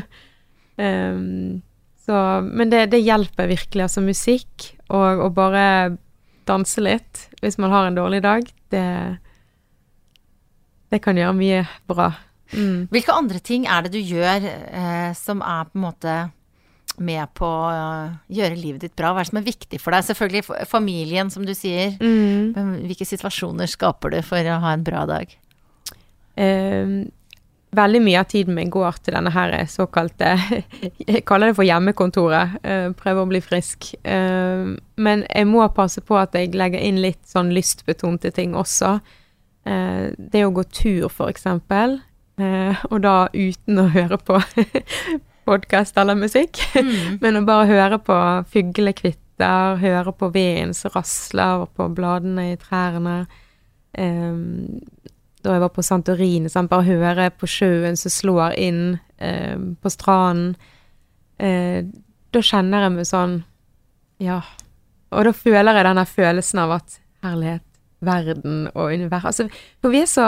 Speaker 4: Men det hjelper virkelig, altså musikk og bare danse litt hvis man har en dårlig dag, det kan gjøre mye bra.
Speaker 3: Hvilke andre ting det du gjør som på en måte med på å gjøre livet ditt bra? Hva det som viktig for deg? Selvfølgelig familien, som du sier. Men hvilke situasjoner skaper du for å ha en bra dag?
Speaker 4: veldig mye av tiden min går til denne her såkalte, jeg kaller det for hjemmekontoret, prøver å bli frisk. Men jeg må passe på at jeg legger inn litt sånn lystbetonte ting også. Det å gå tur for eksempel, og da uten å høre på podcast eller musikk, men å bare høre på fuglekvitter, høre på vinden som rasler på bladene i trærne. Da jeg var på Santorini, så bare høre på sjøen som slår inn på stranden. Da kjenner jeg meg sånn, ja. Og da føler jeg denne følelsen av at herlighet, verden og univers. Altså, for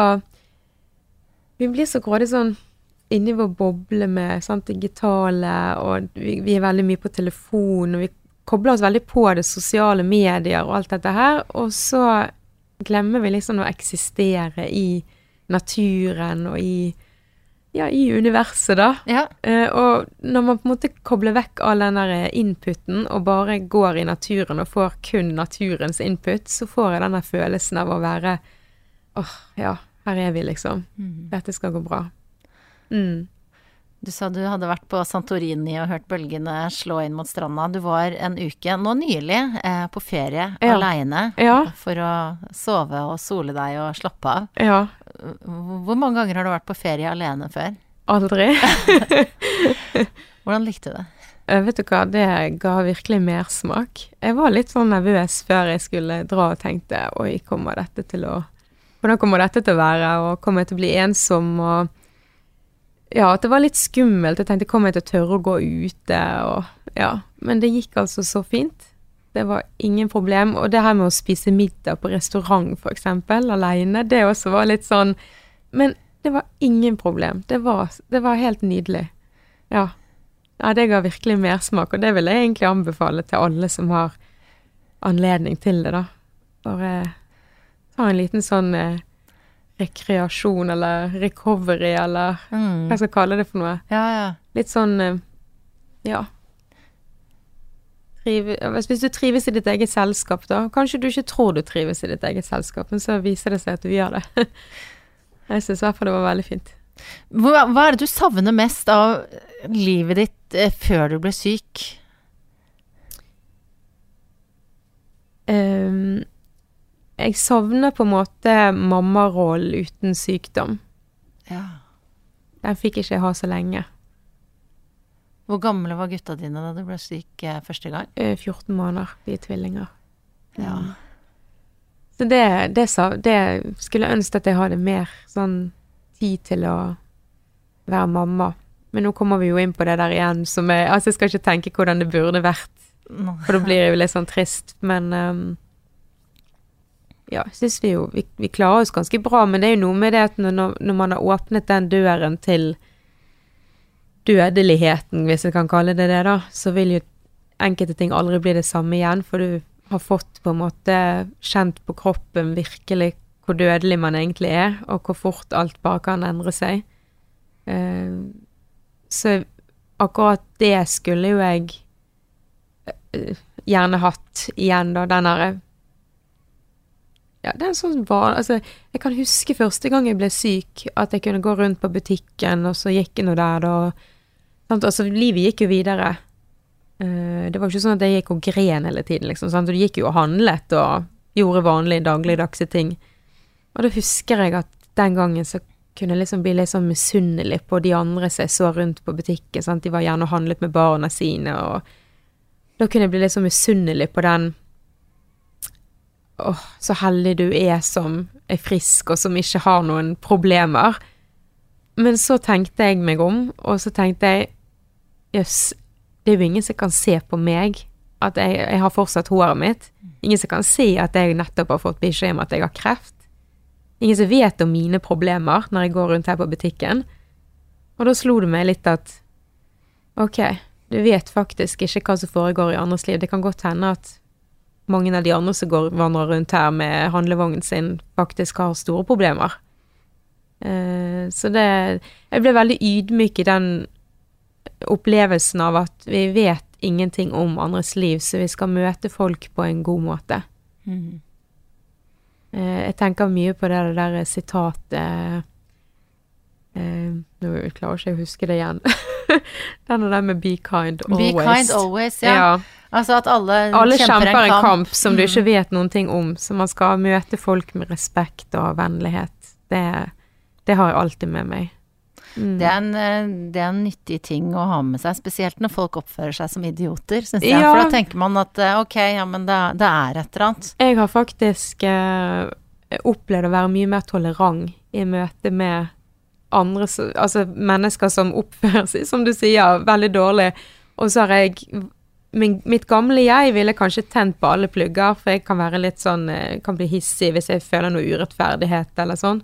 Speaker 4: vi blir så grådig sånn inni vår boble med sant, digitale, og vi veldig mye på telefon, og vi kobler oss veldig på det sosiale medier og alt dette her, og så glemmer vi liksom å eksistere i naturen og i universet da. Ja. Og når man på en måte kobler vekk all den der inputen og bare går i naturen og får kun naturens input, så får jeg denne følelsen av å være ja, her er vi liksom. Dette skal gå bra. Du sa du hadde vært på Santorini og hørt bølgene slå inn mot stranda. Du var en uke, nå nylig, på ferie alene for å sove og sole deg og slappe av. Ja. Hvor mange ganger har du vært på ferie alene før? Aldri.
Speaker 3: Hvordan likte du det?
Speaker 4: Vet du hva, det ga virkelig mersmak. Jeg var litt sånn nervøs før jeg skulle dra og tenkte, oi, hvordan kommer dette til å være, og kommer jeg til å bli ensom, og ja, at det var litt skummelt. Jeg tenkte, kommer jeg til å tørre å gå ute? Og ja, men det gikk altså så fint. Det var ingen problem. Og det her med å spise middag på restaurant, for eksempel, alene, det også var litt sånn, men det var ingen problem. Det var helt nydelig. Ja, det ga virkelig mersmak, og det vil jeg egentlig anbefale til alle som har anledning til det da. Bare ta en liten sånn rekreasjon, eller recovery, eller hva skal jeg kalle det for noe? Ja. Litt sånn, ja. Hvis du trives i ditt eget selskap da, kanskje du ikke tror du trives i ditt eget selskap, men så viser det seg at du gjør det. Jeg synes i hvert fall det var veldig fint.
Speaker 3: Hva er det du savner mest av livet ditt før du ble syk?
Speaker 4: Jeg savner på en måte mammarollen uten sykdom. Ja. Den fikk ikke jeg ha så lenge.
Speaker 3: Hvor gamle var gutta dine da du ble syk første gang?
Speaker 4: 14 måneder, vi tvillinger. Ja. Så det skulle jeg ønske at jeg hadde mer sånn tid til å være mamma. Men nå kommer vi jo inn på det der igjen, altså jeg skal ikke tenke hvordan det burde vært, for da blir det jo litt sånn trist, men ja, jeg synes vi klarer oss ganske bra, men det er jo noe med det at når man har åpnet den døren til dødeligheten, hvis jeg kan kalle det da, så vil jo enkelte ting aldri bli det samme igjen, for du har fått på en måte kjent på kroppen virkelig hvor dødelig man egentlig er, og hvor fort alt bare kan endre seg. Så akkurat det skulle jo jeg gjerne hatt igjen da, den her. Ja, det er sånn altså, jeg kan huske første gang jeg ble syk, at jeg kunne gå rundt på butikken, og så gikk jeg noe der, altså livet gikk jo videre. Det var jo ikke sånn at jeg gikk og gren hele tiden, liksom, sant? Og det gikk jo og handlet, og gjorde vanlige dagligdagse ting. Og da husker jeg at den gangen så kunne jeg liksom bli litt sånn misunnelig på de andre som jeg så rundt på butikken, sant? De var gjerne og handlet med barna sine, og da kunne jeg bli litt sånn misunnelig på den så heldig du er som er frisk og som ikke har noen problemer. Men så tenkte jeg meg om, og så tenkte jeg, jøss, det er jo ingen som kan se på meg at jeg har fortsatt håret mitt. Ingen som kan si at jeg nettopp har fått beskjed om at jeg har kreft. Ingen som vet om mine problemer når jeg går rundt her på butikken. Og da slo det meg litt at, ok, du vet faktisk ikke hva som foregår i andres liv. Det kan godt hende at mange av de andre som vandrer rundt her med handlevognen sin faktisk har store problemer. Så jeg ble veldig ydmyk i den opplevelsen av at vi vet ingenting om andres liv, så vi skal møte folk på en god måte. Jeg tenker mye på det der sitatet Nå klarer ikke jeg å huske det igjen. Den og den med be kind always.
Speaker 3: Be kind always, ja. Altså at alle
Speaker 4: kjemper en kamp som du ikke vet noen ting om, så man skal møte folk med respekt og vennlighet. Det har jeg alltid med meg.
Speaker 3: Det er en nyttig ting å ha med seg, spesielt når folk oppfører seg som idioter, synes jeg. For da tenker man at ok, ja, men det er et eller annet. Jeg
Speaker 4: har faktisk opplevd å være mye mer tolerant i møte med andre, altså mennesker som oppfører seg, som du sier, veldig dårlig. Og så har jeg mitt gamle jeg ville kanskje tent på alle plugger, for jeg kan være litt sånn, kan bli hissig hvis jeg føler noe urettferdighet eller sånn,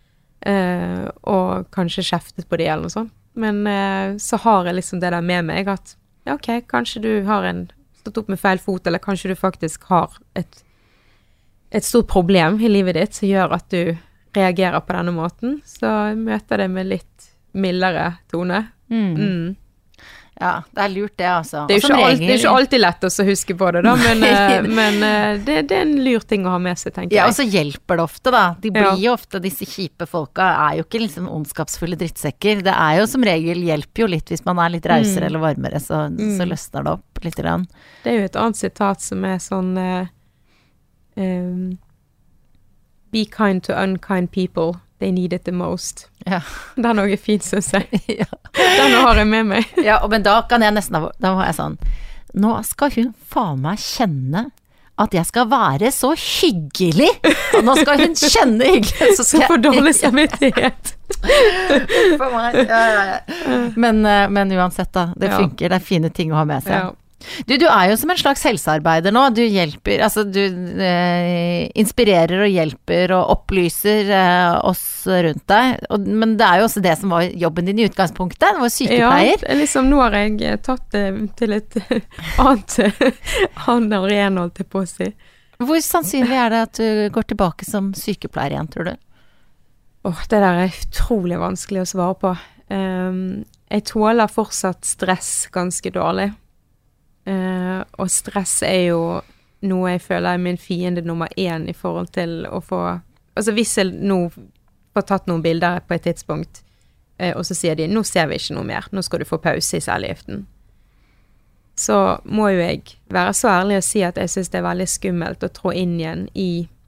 Speaker 4: og kanskje kjeftet på de eller noe sånt. Men så har jeg liksom det der med meg at, ja, ok, kanskje du har stått opp med feil fot, eller kanskje du faktisk har et stort problem i livet ditt som gjør at du reagerer på denne måten, så jeg møter det med litt mildere tone.
Speaker 3: Ja, det er lurt det, altså.
Speaker 4: Det er ikke alltid lett å huske på det da, men det er en lur ting å ha med seg, tenker jeg.
Speaker 3: Ja, og så hjelper det ofte da. De blir jo ofte, disse kjipe folka er jo ikke liksom ondskapsfulle drittsekker. Det er jo som regel, hjelper jo litt hvis man er litt rausere eller varmere, så løsner det opp litt grann.
Speaker 4: Det er jo et annet sitat som er sånn be kind to unkind people. They need it the most.
Speaker 3: Ja.
Speaker 4: Det er noe fint, synes jeg. Ja. Den har jeg med meg.
Speaker 3: Ja, men da kan jeg nesten, da var jeg sånn, nå skal hun faen meg kjenne at jeg skal være så hyggelig, og nå skal hun kjenne hyggelig.
Speaker 4: Så for dårlig samvittighet.
Speaker 3: For meg, ja. Men uansett da, det funker, det er fine ting å ha med seg. Ja. Du er jo som en slags helsearbeider nå, du hjelper, altså du inspirerer og hjelper og opplyser oss rundt deg, men det er jo også det som var jobben din i utgangspunktet, du var sykepleier.
Speaker 4: Ja, liksom nå har jeg tatt det til et annet arena, holdt jeg på å si.
Speaker 3: Hvor sannsynlig er det at du går tilbake som sykepleier igjen, tror du?
Speaker 4: Det der er utrolig vanskelig å svare på. Jeg tåler fortsatt stress ganske dårlig. Og stress er jo noe jeg føler er min fiende nummer 1 i forhold til å få, altså hvis jeg nå får tatt noen bilder på et tidspunkt, og så sier de, nå ser vi ikke noe mer, nå skal du få pause i cellegiften, så må jo jeg være så ærlig å si at jeg synes det er veldig skummelt å trå inn igjen i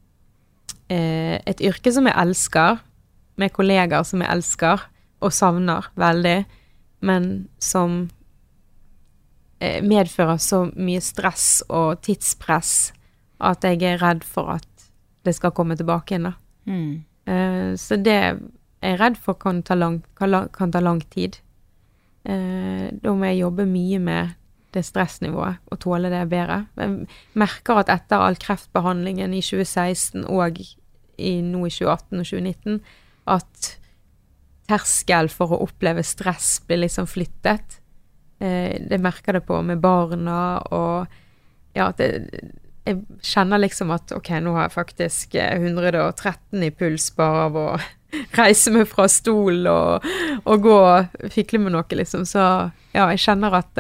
Speaker 4: et yrke som jeg elsker, med kollegaer som jeg elsker og savner veldig, men som medfører så mye stress og tidspress at jeg er redd for at det skal komme tilbake igjen da. Så det er jeg redd for kan ta lang tid. Da må jeg jobbe mye med det stressnivået og tåle det bedre. Jeg merker at etter all kreftbehandlingen i 2016 og nå i 2018 og 2019 at terskel for å oppleve stress blir liksom flyttet. Det merker det på med barna og ja, jeg kjenner liksom at ok, nå har jeg faktisk 113 i puls bare av å reise meg fra stol og gå og fikle med noe liksom, så ja, jeg kjenner at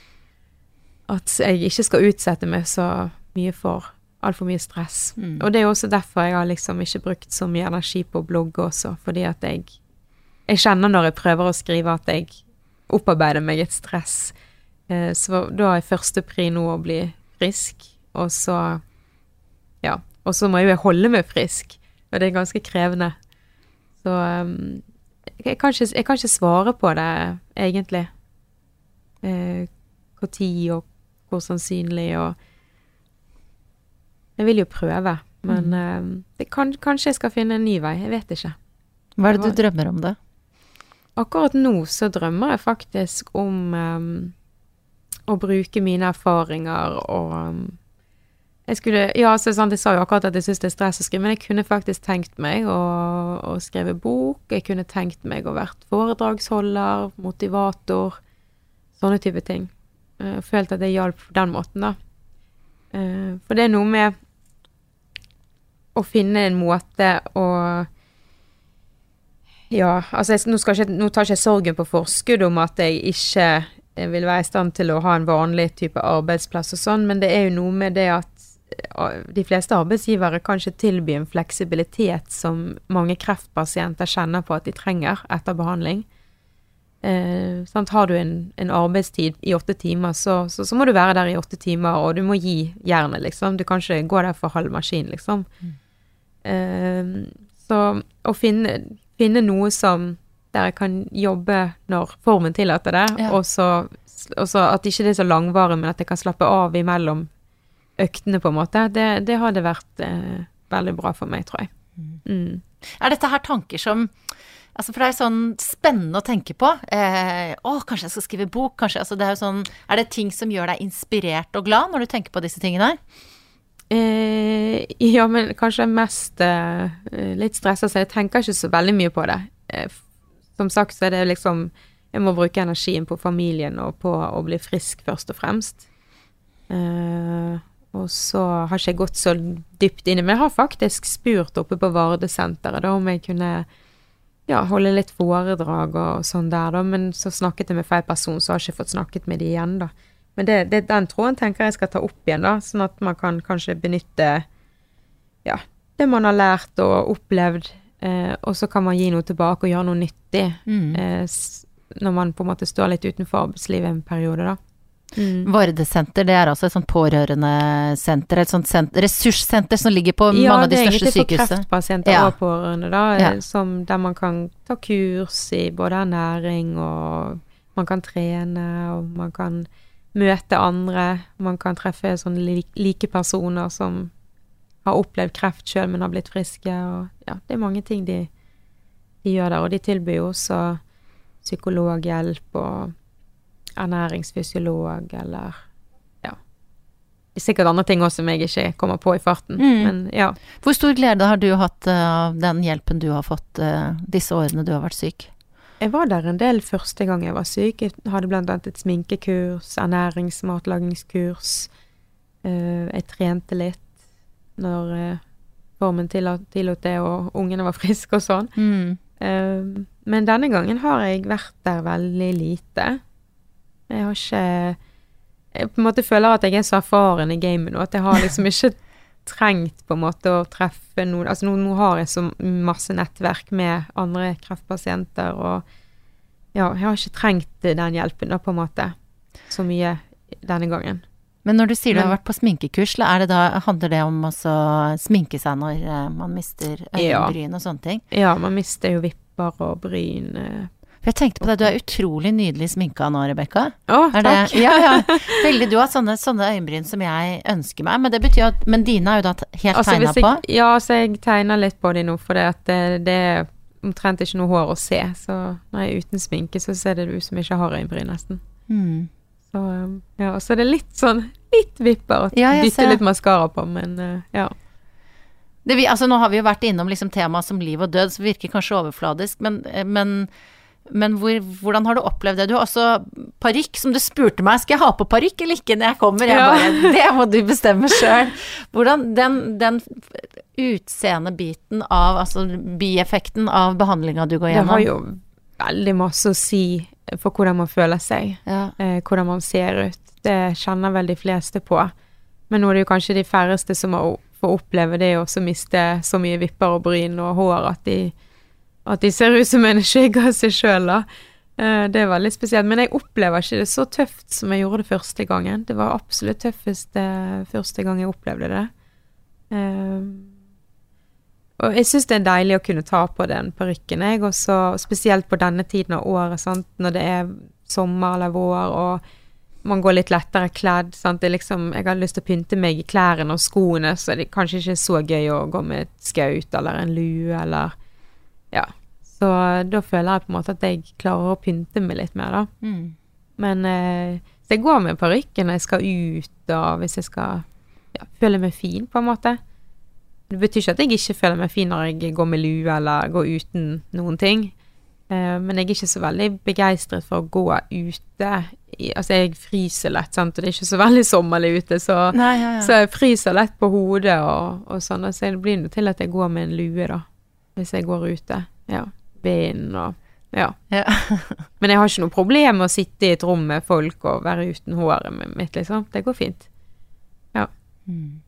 Speaker 4: jeg ikke skal utsette meg så mye for alt for mye stress, og det er også derfor jeg har liksom ikke brukt så mye energi på å blogge også, fordi at jeg kjenner når jeg prøver å skrive at jeg opparbeider meg et stress, så da er første pri nå å bli frisk, og så ja, og så må jeg holde meg frisk, og det er ganske krevende, så jeg kan ikke svare på det egentlig, hvor tid og hvor sannsynlig, og jeg vil jo prøve, men kanskje jeg skal finne en ny vei, jeg vet ikke.
Speaker 3: Hva er det du drømmer om det?
Speaker 4: Akkurat nå så drømmer jeg faktisk om å bruke mine erfaringer og jeg skulle, ja, så sant, jeg sa jo akkurat at jeg synes det er stress å skrive, men jeg kunne faktisk tenkt meg å skrive bok, jeg kunne tenkt meg å vært foredragsholder, motivator, sånne type ting. Jeg følte at det hjalp på den måten da. For det er noe med å finne en måte å ja, altså nå tar ikke jeg sorgen på forskudd om at jeg ikke vil være i stand til å ha en vanlig type arbeidsplass og sånn, men det er jo noe med det at de fleste arbeidsgivere kan ikke tilby en fleksibilitet som mange kreftpasienter kjenner på at de trenger etter behandling. Har du en arbeidstid i 8 timer, så må du være der i 8 timer, og du må gi jernet, liksom. Du kan ikke gå der for halv maskin, liksom. Så å finne noe som der jeg kan jobbe når formen tillater det, og så at ikke det er så langvarig, men at jeg kan slappe av imellom øktene på en måte, det hadde vært veldig bra for meg, tror jeg.
Speaker 3: Dette her tanker som, altså for det er sånn spennende å tenke på, kanskje jeg skal skrive bok, kanskje, altså det er jo sånn, det ting som gjør deg inspirert og glad når du tenker på disse tingene her?
Speaker 4: Ja, men kanskje mest litt stresset, så jeg tenker ikke så veldig mye på det. Som sagt så er det liksom, jeg må bruke energien på familien og på å bli frisk først og fremst. Og så har ikke jeg gått så dypt inn, men jeg har faktisk spurt oppe på Vardesenteret da, om jeg kunne holde litt foredrag og sånn der da, men så snakket jeg med feil person, så har jeg ikke fått snakket med de igjen da. Men den tråden tenker jeg skal ta opp igjen da, sånn at man kan kanskje benytte det man har lært og opplevd, og så kan man gi noe tilbake og gjøre noe nyttig når man på en måte står litt utenfor arbeidslivet en periode da.
Speaker 3: Vardesenter, det er altså et sånt pårørendesenter, et sånt ressurssenter som ligger på mange av de største sykehusene. Ja, det er egentlig for
Speaker 4: kreftpasienter og pårørende da, der man kan ta kurs i både ernæring, og man kan trene, og man kan møte andre, man kan treffe sånne like personer som har opplevd kreft selv, men har blitt friske, og det er mange ting de gjør der, og de tilbyr jo også psykologhjelp og ernæringsfysiolog, eller det er sikkert andre ting også som jeg ikke kommer på i farten, men
Speaker 3: Hvor stor glede har du hatt av den hjelpen du har fått disse årene du har vært syk?
Speaker 4: Jeg var der en del første gang jeg var syk. Jeg hadde blant annet et sminkekurs, ernæringsmatlagingskurs, jeg trente litt når formen tillot det, og ungene var friske og sånn. Men denne gangen har jeg vært der veldig lite. Jeg har ikke, jeg på en måte føler at jeg er så erfaren i gamet nå, at jeg har liksom ikke trengt på en måte å treffe noen, altså nå har jeg så masse nettverk med andre kreftpasienter, og jeg har ikke trengt den hjelpen da på en måte, så mye denne gangen.
Speaker 3: Men når du sier du har vært på sminkekurs, handler det om å sminke seg når man mister øyenbryn og sånne ting?
Speaker 4: Ja, man mister jo vipper og bryn.
Speaker 3: For jeg tenkte på det, du er utrolig nydelig sminka nå, Rebecca.
Speaker 4: Takk.
Speaker 3: Veldig, du har sånne øyenbryn som jeg ønsker meg, men det betyr at, men dine er jo da helt tegnet på?
Speaker 4: Ja, så jeg tegner litt på de nå, for det er omtrent ikke noe hår å se, så når jeg er uten sminke, så ser det ut som jeg ikke har øyenbryn nesten. Så det er litt vipper, og dytte litt mascara på, men
Speaker 3: altså nå har vi jo vært innom liksom temaet som liv og død, så virker kanskje overfladisk, men hvordan har du opplevd det? Du har også parykk, som du spurte meg, skal jeg ha på parykk eller ikke når jeg kommer? Det må du bestemme selv. Hvordan den utseendebiten av, altså bieffekten av behandlingen du går gjennom?
Speaker 4: Det har jo veldig masse å si for hvordan man føler seg, hvordan man ser ut. Det kjenner vel de fleste på. Men nå er det jo kanskje de færreste som får oppleve det, og så miste så mye vipper og bryn og hår at de ser ut som en skygge av seg selv da. Det er veldig spesielt, men jeg opplever ikke det så tøft som jeg gjorde det første gangen. Det var absolutt tøffeste første gang jeg opplevde det. Og jeg synes det er deilig å kunne ta på den parykken, jeg også, spesielt på denne tiden av året, sant? Når det er sommer eller vår, og man går litt lettere kledd, sant? Det er liksom, jeg har lyst til å pynte meg i klærne og skoene, så det er kanskje ikke så gøy å gå med et skaut eller en lue, eller så da føler jeg på en måte at jeg klarer å pynte meg litt mer da. Men så jeg går med parykken når jeg skal ut, og hvis jeg skal føle meg fin på en måte. Det betyr ikke at jeg ikke føler meg fin når jeg går med lue eller går uten noen ting, men jeg er ikke så veldig begeistret for å gå ute. Altså jeg fryser lett, sant? Og det er ikke så veldig sommerlig ute, så jeg fryser lett på hodet og sånn, så det blir noe til at jeg går med en lue da, hvis jeg går ute. Ben og men jeg har ikke noe problem med å sitte i et rom med folk og være uten håret mitt, liksom. Det går fint.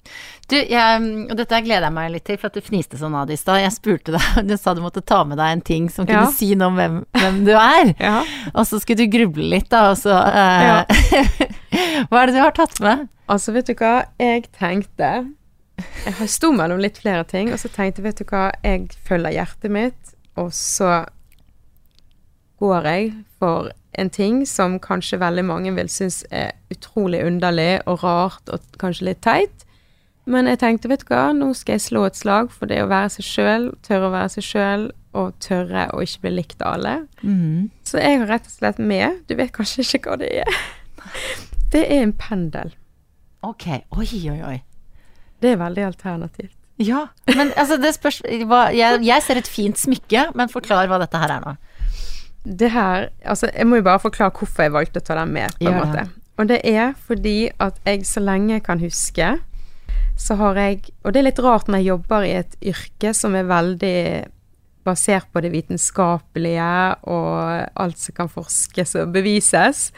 Speaker 3: Og dette gleder jeg meg litt til, for at du fniste sånn av det i sted. Jeg spurte deg, du sa du måtte ta med deg en ting som kunne si noe om hvem du er. Ja. Og så skulle du gruble litt da, og så hva er det du har tatt med?
Speaker 4: Altså, vet du hva, jeg tenkte, jeg sto mellom litt flere ting, og så tenkte, vet du hva, jeg følger hjertet mitt, og så går jeg for en ting som kanskje veldig mange vil synes er utrolig underlig og rart, og kanskje litt teit. Men jeg tenkte, vet du hva, nå skal jeg slå et slag for det å være seg selv, tørre å være seg selv, og tørre å ikke bli likt av alle. Så jeg har rett og slett med, du vet kanskje ikke hva det er. Det er en pendel.
Speaker 3: Ok, oi.
Speaker 4: Det er veldig alternativt.
Speaker 3: Ja, men altså det spørs, jeg ser et fint smykke, men forklar hva dette her er nå.
Speaker 4: Det her, altså jeg må jo bare forklare hvorfor jeg valgte å ta den med, på en måte. Og det er fordi at jeg så lenge kan huske, så har jeg, og det er litt rart når jeg jobber i et yrke som er veldig basert på det vitenskapelige og alt som kan forskes og bevises.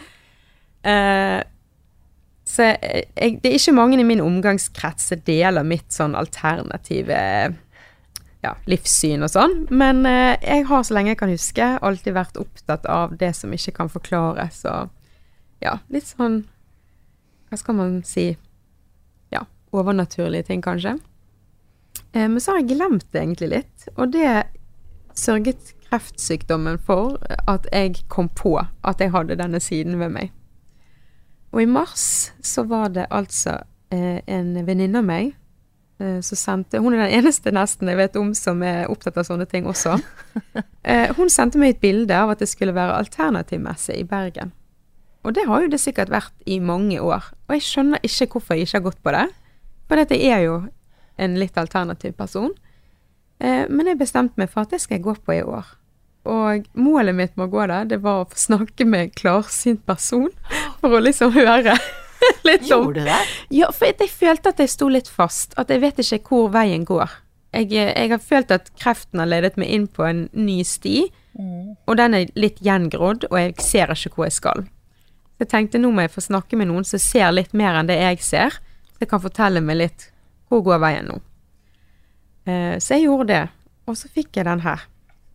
Speaker 4: Så det er ikke mange i min omgangskrets som deler mitt sånn alternative livssyn og sånn, men jeg har så lenge jeg kan huske alltid vært opptatt av det som ikke kan forklares, og litt sånn, hva skal man si, overnaturlige ting kanskje. Men så har jeg glemt det egentlig litt, og det sørget kreftsykdommen for at jeg kom på at jeg hadde denne siden ved meg. Og i mars så var det altså en venninne av meg som sendte, hun er den eneste nesten jeg vet om som er opptatt av sånne ting også. Hun sendte meg et bilde av at det skulle være alternativmesse i Bergen. Og det har jo det sikkert vært i mange år, og jeg skjønner ikke hvorfor jeg ikke har gått på det. For dette er jo en litt alternativ person. Men jeg bestemte meg for at det skal jeg gå på i år. Og målet mitt med å gå der, det var å snakke med en klarsynt person, for å liksom høre litt om.
Speaker 3: Gjorde du det?
Speaker 4: Ja, for jeg følte at jeg sto litt fast, at jeg vet ikke hvor veien går. Jeg har følt at kreften har ledet meg inn på en ny sti, og den er litt gjengrodd, og jeg ser ikke hvor jeg skal. Så jeg tenkte, nå må jeg få snakke med noen som ser litt mer enn det jeg ser, så jeg kan fortelle meg litt hvor går veien nå. Så jeg gjorde det, og så fikk jeg den her.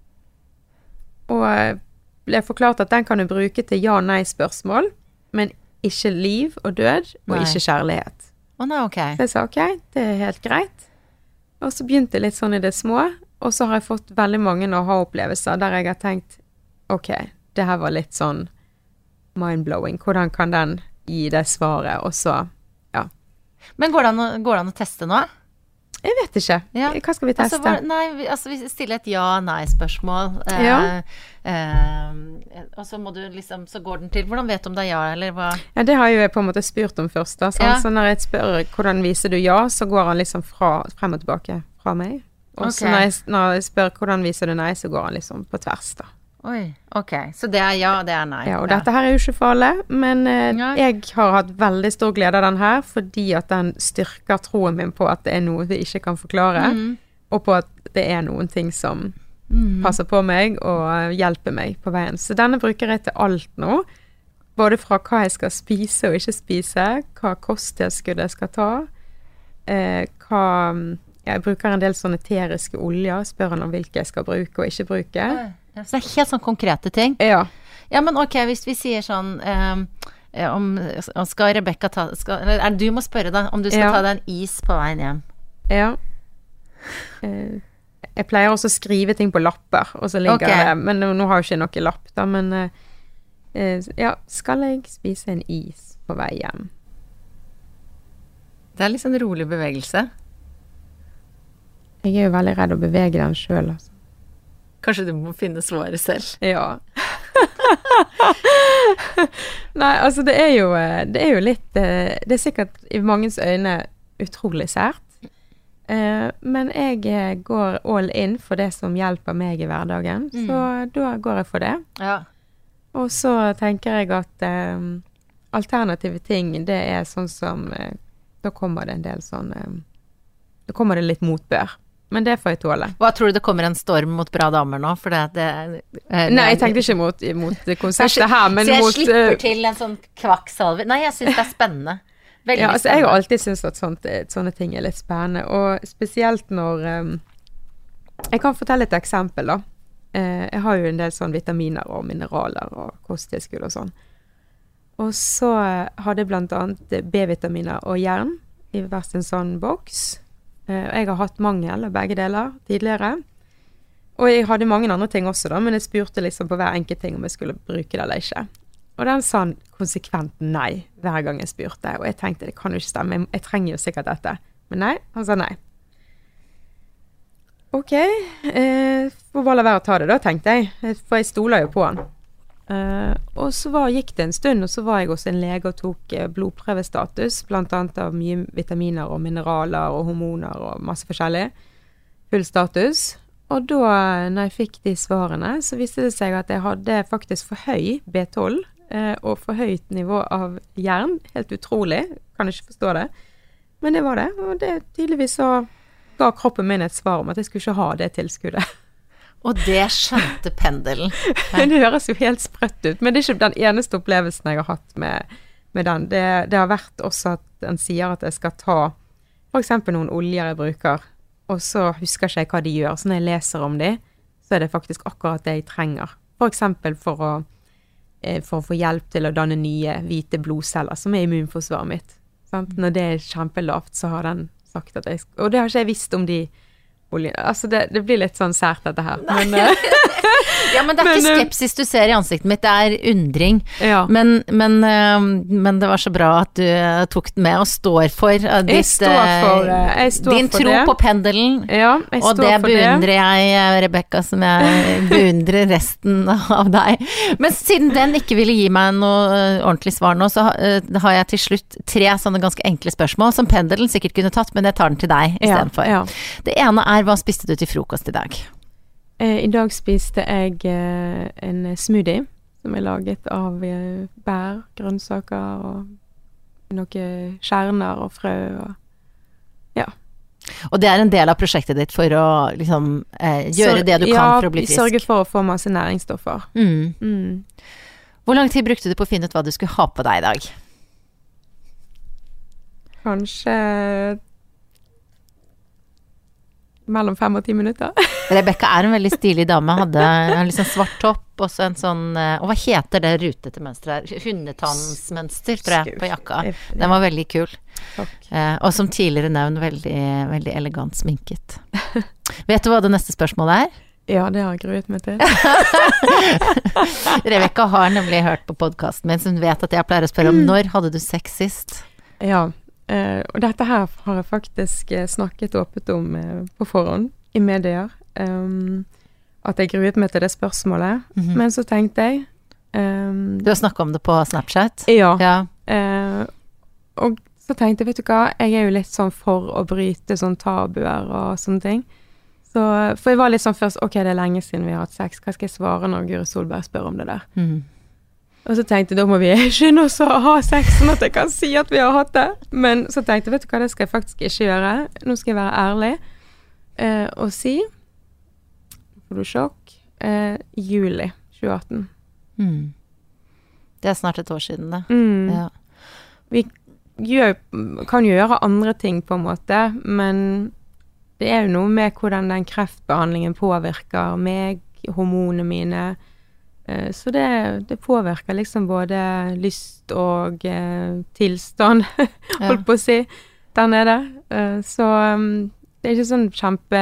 Speaker 4: Og ble forklart at den kan du bruke til ja-nei-spørsmål, men ikke liv og død, og ikke kjærlighet.
Speaker 3: Nei, ok.
Speaker 4: Så jeg sa, ok, det er helt greit. Og så begynte jeg litt sånn i det små, og så har jeg fått veldig mange aha-opplevelser, der jeg har tenkt, ok, det her var litt sånn mind-blowing. Hvordan kan den gi det svaret, og så,
Speaker 3: Men går det an å teste nå?
Speaker 4: Jeg vet ikke. Hva skal vi teste?
Speaker 3: Vi stiller et ja-nei-spørsmål. Og så må du liksom, så går den til, hvordan vet du om det er ja, eller hva? Ja,
Speaker 4: det har jo jeg på en måte spurt om først da. Så når jeg spør hvordan viser du ja, så går han liksom frem og tilbake fra meg. Og så når jeg spør hvordan viser du nei, så går han liksom på tvers da.
Speaker 3: Oi, ok. Så det er ja, det er nei.
Speaker 4: Ja, og dette her er jo ikke for alle, men jeg har hatt veldig stor glede av den her, fordi at den styrker troen min på at det er noe vi ikke kan forklare, og på at det er noen ting som passer på meg og hjelper meg på veien. Så denne bruker jeg til alt nå, både fra hva jeg skal spise og ikke spise, hva kosttilskudd jeg skal ta, jeg bruker en del sånne eteriske oljer, spør han om hvilke jeg skal bruke og ikke bruke.
Speaker 3: Så det er helt sånn konkrete ting.
Speaker 4: Ja,
Speaker 3: men ok, hvis vi sier sånn skal Rebecca ta du må spørre deg om du skal ta deg en is på veien hjem.
Speaker 4: Ja. Jeg pleier også å skrive ting på lapper, og så ligger det, men nå har jeg ikke noe lapp da, men skal jeg spise en is på vei hjem?
Speaker 3: Det er litt sånn rolig bevegelse.
Speaker 4: Jeg er jo veldig redd å bevege den selv, altså.
Speaker 3: Kanskje du må finne svaret selv.
Speaker 4: Ja. Nei, altså det er jo litt, det er sikkert i mangens øyne utrolig sært. Men jeg går all in for det som hjelper meg i hverdagen, så da går jeg for det. Ja. Og så tenker jeg at alternative ting, det er sånn som, da kommer det en del sånn, da kommer det litt motbør. Men det får jeg tåle. Hva
Speaker 3: tror du det kommer en storm mot bra damer nå? For
Speaker 4: nei, jeg tenkte ikke mot det konseptet her, men
Speaker 3: så jeg
Speaker 4: mot...
Speaker 3: slipper til en sånn kvakksalve. Nei, jeg synes det er spennende. Veldig
Speaker 4: altså jeg har alltid syntes at sånne ting litt spennende, og spesielt når jeg kan fortelle et eksempel da. Jeg har jo en del sånn vitaminer og mineraler og kosttilskudd og sånn. Og så hadde jeg blant annet B-vitaminer og jern i hver sin sånn boks. Jeg har hatt mangel av begge deler tidligere. Og jeg hadde mange andre ting også da, men jeg spurte liksom på hver enkelt ting om jeg skulle bruke det eller ikke. Og den sa konsekvent nei hver gang jeg spurte, og jeg tenkte det kan jo ikke stemme, jeg trenger jo sikkert dette. Men nei, han sa nei. Ok, får bare la være å ta det da, tenkte jeg, for jeg stoler jo på han. Og så gikk det en stund, og så var jeg hos en lege og tok blodprøvestatus, blant annet av mye vitaminer og mineraler og hormoner og masse forskjellig. Full status. Og da, når jeg fikk de svarene, så viste det seg at jeg hadde faktisk for høy B12 og for høyt nivå av jern. Helt utrolig, kan ikke forstå det. Men det var det, og det tydeligvis så ga kroppen min et svar om at jeg skulle ikke ha det tilskuddet.
Speaker 3: Og det skjønte pendelen.
Speaker 4: Det høres jo helt sprøtt ut, men det er ikke den eneste opplevelsen jeg har hatt med den. Det har vært også at den sier at jeg skal ta for eksempel noen oljer jeg bruker, og så husker ikke jeg hva de gjør. Så når jeg leser om de, så det faktisk akkurat det jeg trenger. For eksempel for å få hjelp til å danne nye hvite blodceller, som immunforsvaret mitt. Sant? Når det kjempelavt, så har den sagt at jeg... Og det har ikke jeg visst om de oljene. Altså, det blir litt sånn sært dette her. Men,
Speaker 3: ja, men det er ikke skepsis du ser i ansiktet mitt, det er undring.
Speaker 4: Ja.
Speaker 3: Men det var så bra at du tok den med og står for din tro på pendelen.
Speaker 4: Ja,
Speaker 3: og det beundrer jeg, Rebecca, som jeg beundrer resten av deg. Men siden den ikke ville gi meg noe ordentlig svar nå, så har jeg til slutt 3 sånne ganske enkle spørsmål som pendelen sikkert kunne tatt, men jeg tar den til deg i stedet for. Ja. Det ene hva spiste du til frokost i dag?
Speaker 4: I dag spiste jeg en smoothie som er laget av bær, grønnsaker og noen kjerner og frø og ja.
Speaker 3: Og det er en del av prosjektet ditt for å liksom gjøre det du kan for å bli frisk?
Speaker 4: Ja, sørge for å få masse næringsstoffer.
Speaker 3: Hvor lang tid brukte du på å finne ut hva du skulle ha på deg i dag?
Speaker 4: Kanskje mellom 5 og 10 minutter.
Speaker 3: Rebecca er en veldig stilig dame, hadde en liksom svart topp og så en sånn, og hva heter det rutete mønstret her? Hundetannsmønster, tror jeg, på jakka. Den var veldig kul. Og som tidligere nevnt, veldig, veldig elegant sminket. Vet du hva det neste spørsmålet er?
Speaker 4: Ja, det har jeg gruet meg til.
Speaker 3: Rebecca har nemlig hørt på podcasten min, så hun vet at jeg pleier å spørre om når hadde du sex sist?
Speaker 4: Ja, og dette her har jeg faktisk snakket åpent om på forhånd i medier, at jeg gruet meg til det spørsmålet, men så tenkte jeg
Speaker 3: du har snakket om det på Snapchat?
Speaker 4: Ja. Og så tenkte jeg, vet du hva, jeg er jo litt sånn for å bryte sånn tabuer og sånne ting, så, for jeg var litt sånn først, ok, det er lenge siden vi har hatt sex, hva skal jeg svare når Guri Solberg spør om det der? Og så tenkte jeg, da må vi skynde oss å ha sex, sånn at jeg kan si at vi har hatt det. Men så tenkte jeg, vet du hva, det skal jeg faktisk ikke gjøre. Nå skal jeg være ærlig og si, får du sjokk, juli 2018.
Speaker 3: Det er snart et år siden det. Ja.
Speaker 4: Vi kan jo gjøre andre ting på en måte, men det er jo noe med hvordan den kreftbehandlingen påvirker meg, hormonene mine, så det påvirker liksom både lyst og tilstand, holdt på å si, der nede. Så det er ikke sånn kjempe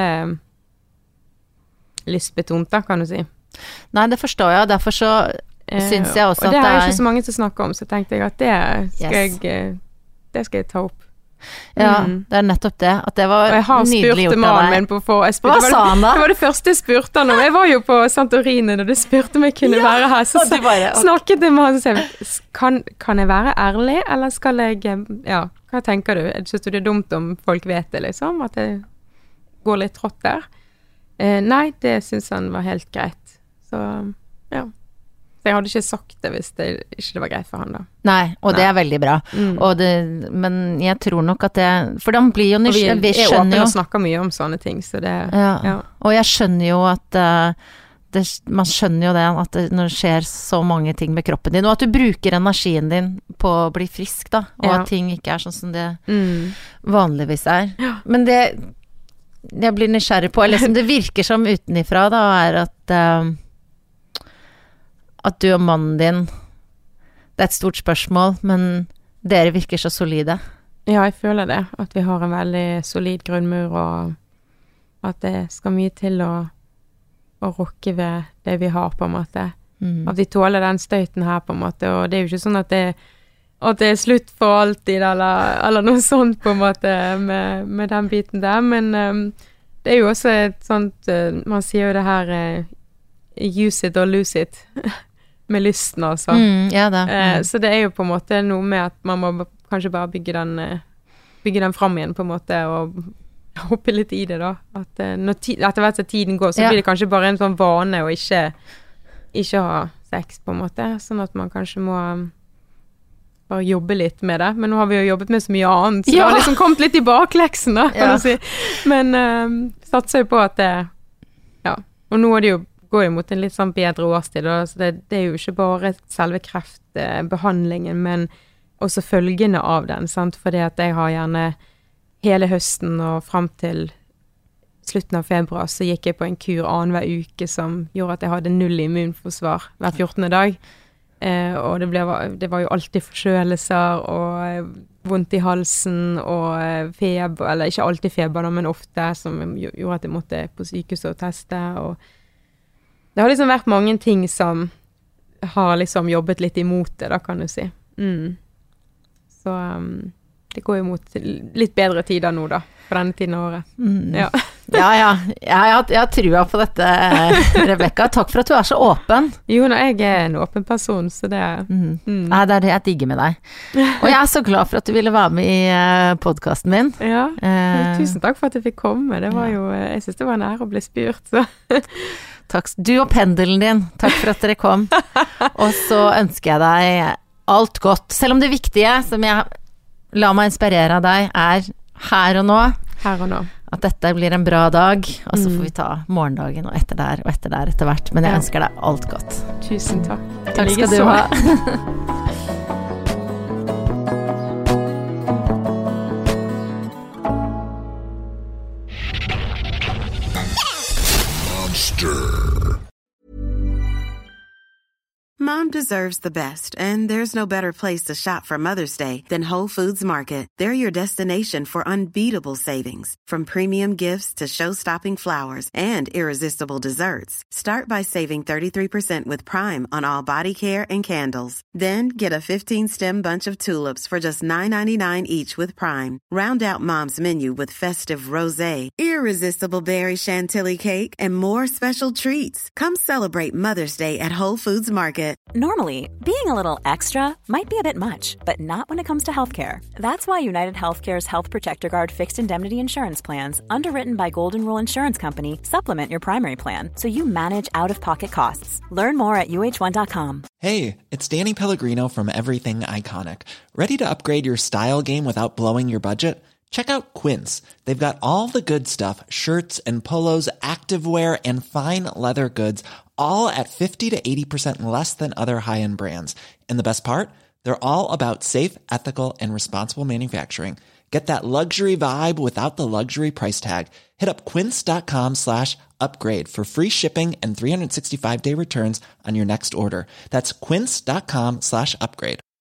Speaker 4: lystbetont da, kan du si.
Speaker 3: Nei, det forstår jeg, og derfor så synes jeg også at det er... Og
Speaker 4: det er jo ikke så mange som snakker om, så tenkte jeg at det skal jeg ta opp.
Speaker 3: Ja, det er nettopp det, at det var nydelig gjort av deg.
Speaker 4: Hva sa han da? Det var det første jeg spurte han om. Jeg var jo på Santorini når du spurte om jeg kunne være her, så snakket jeg med han og sa, kan jeg være ærlig, eller skal jeg, hva tenker du? Synes du det er dumt om folk vet det liksom, at det går litt trått der? Nei, det synes han var helt greit. Så, ja. Så jeg hadde ikke sagt det hvis det ikke var greit for han da.
Speaker 3: Nei, og det er veldig bra. Men jeg tror nok at det... For de blir jo nysgjerrig.
Speaker 4: Vi er åpne og snakker mye om sånne ting, så det...
Speaker 3: Ja. Og jeg skjønner jo at man skjønner jo det, at når det skjer så mange ting med kroppen din, og at du bruker energien din på å bli frisk da, og at ting ikke er sånn som det vanligvis er. Men det jeg blir nysgjerrig på, eller som det virker som utenifra da, er at du og mannen din, det er et stort spørsmål, men dere virker så solide.
Speaker 4: Ja, jeg føler det, at vi har en veldig solid grunnmur, og at det skal mye til å rokke ved det vi har, på en måte. At vi tåler den støyten her, på en måte, og det er jo ikke sånn at det er slutt for alltid, eller noe sånt, på en måte, med den biten der, men det er jo også et sånt, man sier jo det her, use it or lose it, med lysten, altså.
Speaker 3: Ja, det.
Speaker 4: Så det er jo på en måte noe med at man må kanskje bare bygge den fram igjen, på en måte, og hoppe litt i det da, at etter hvert som tiden går, så blir det kanskje bare en sånn vane å ikke ha sex, på en måte, sånn at man kanskje må bare jobbe litt med det, men nå har vi jo jobbet med så mye annet, så det har liksom kommet litt i bakleksen da, kan du si, men satser jo på at og nå er det jo, går jo mot en litt sånn bedre årstid, da, så det er jo ikke bare selve kreftbehandlingen, men også følgende av den, sant, fordi at jeg har gjerne hele høsten og frem til slutten av februar, så gikk jeg på en kur annenhver uke som gjorde at jeg hadde 0 immunforsvar hver 14. dag. Og det var jo alltid forkjølelser og vondt i halsen og feber, eller ikke alltid feber, men ofte, som gjorde at jeg måtte på sykehuset og teste. Og det har liksom vært mange ting som har liksom jobbet litt imot det, da kan du si. Så det går jo mot litt bedre tider nå da, på denne tiden av året. Jeg har trua på dette, Rebecca. Takk for at du er så åpen. Jo, jeg er en åpen person, så det
Speaker 3: Nei, det er det jeg digger med deg. Og jeg er så glad for at du ville være med i podcasten min.
Speaker 4: Ja, tusen takk for at jeg fikk komme. Det var jo, jeg synes det var en ære å bli spurt, så.
Speaker 3: Takk. Du og pendelen din, takk for at dere kom. Og så ønsker jeg deg alt godt. Selv om det viktige, som jeg la meg inspirere av deg, er her og nå.
Speaker 4: Her og nå.
Speaker 3: At dette blir en bra dag, og så får vi ta morgendagen og etter der etter hvert. Men jeg ønsker deg alt godt.
Speaker 4: Tusen takk.
Speaker 3: Takk skal du ha.
Speaker 5: Mom deserves the best, and there's no better place to shop for Mother's Day than Whole Foods Market. They're your destination for unbeatable savings, from premium gifts to show-stopping flowers and irresistible desserts. Start by saving 33% with Prime on all body care and candles. Then get a 15-stem bunch of tulips for just $9.99 each with Prime. Round out Mom's menu with festive rosé, irresistible berry chantilly cake, and more special treats. Come celebrate Mother's Day at Whole Foods Market.
Speaker 6: Normally, being a little extra might be a bit much, but not when it comes to healthcare. That's why United Healthcare's Health Protector Guard fixed indemnity insurance plans, underwritten by Golden Rule Insurance Company, supplement your primary plan so you manage out-of-pocket costs. Learn more at UH1.com.
Speaker 7: Hey, it's Danny Pellegrino from Everything Iconic. Ready to upgrade your style game without blowing your budget? Check out Quince. They've got all the good stuff, shirts and polos, activewear, and fine leather goods, all at 50 to 80% less than other high-end brands. And the best part? They're all about safe, ethical, and responsible manufacturing. Get that luxury vibe without the luxury price tag. Hit up quince.com/upgrade for free shipping and 365-day returns on your next order. That's quince.com/upgrade.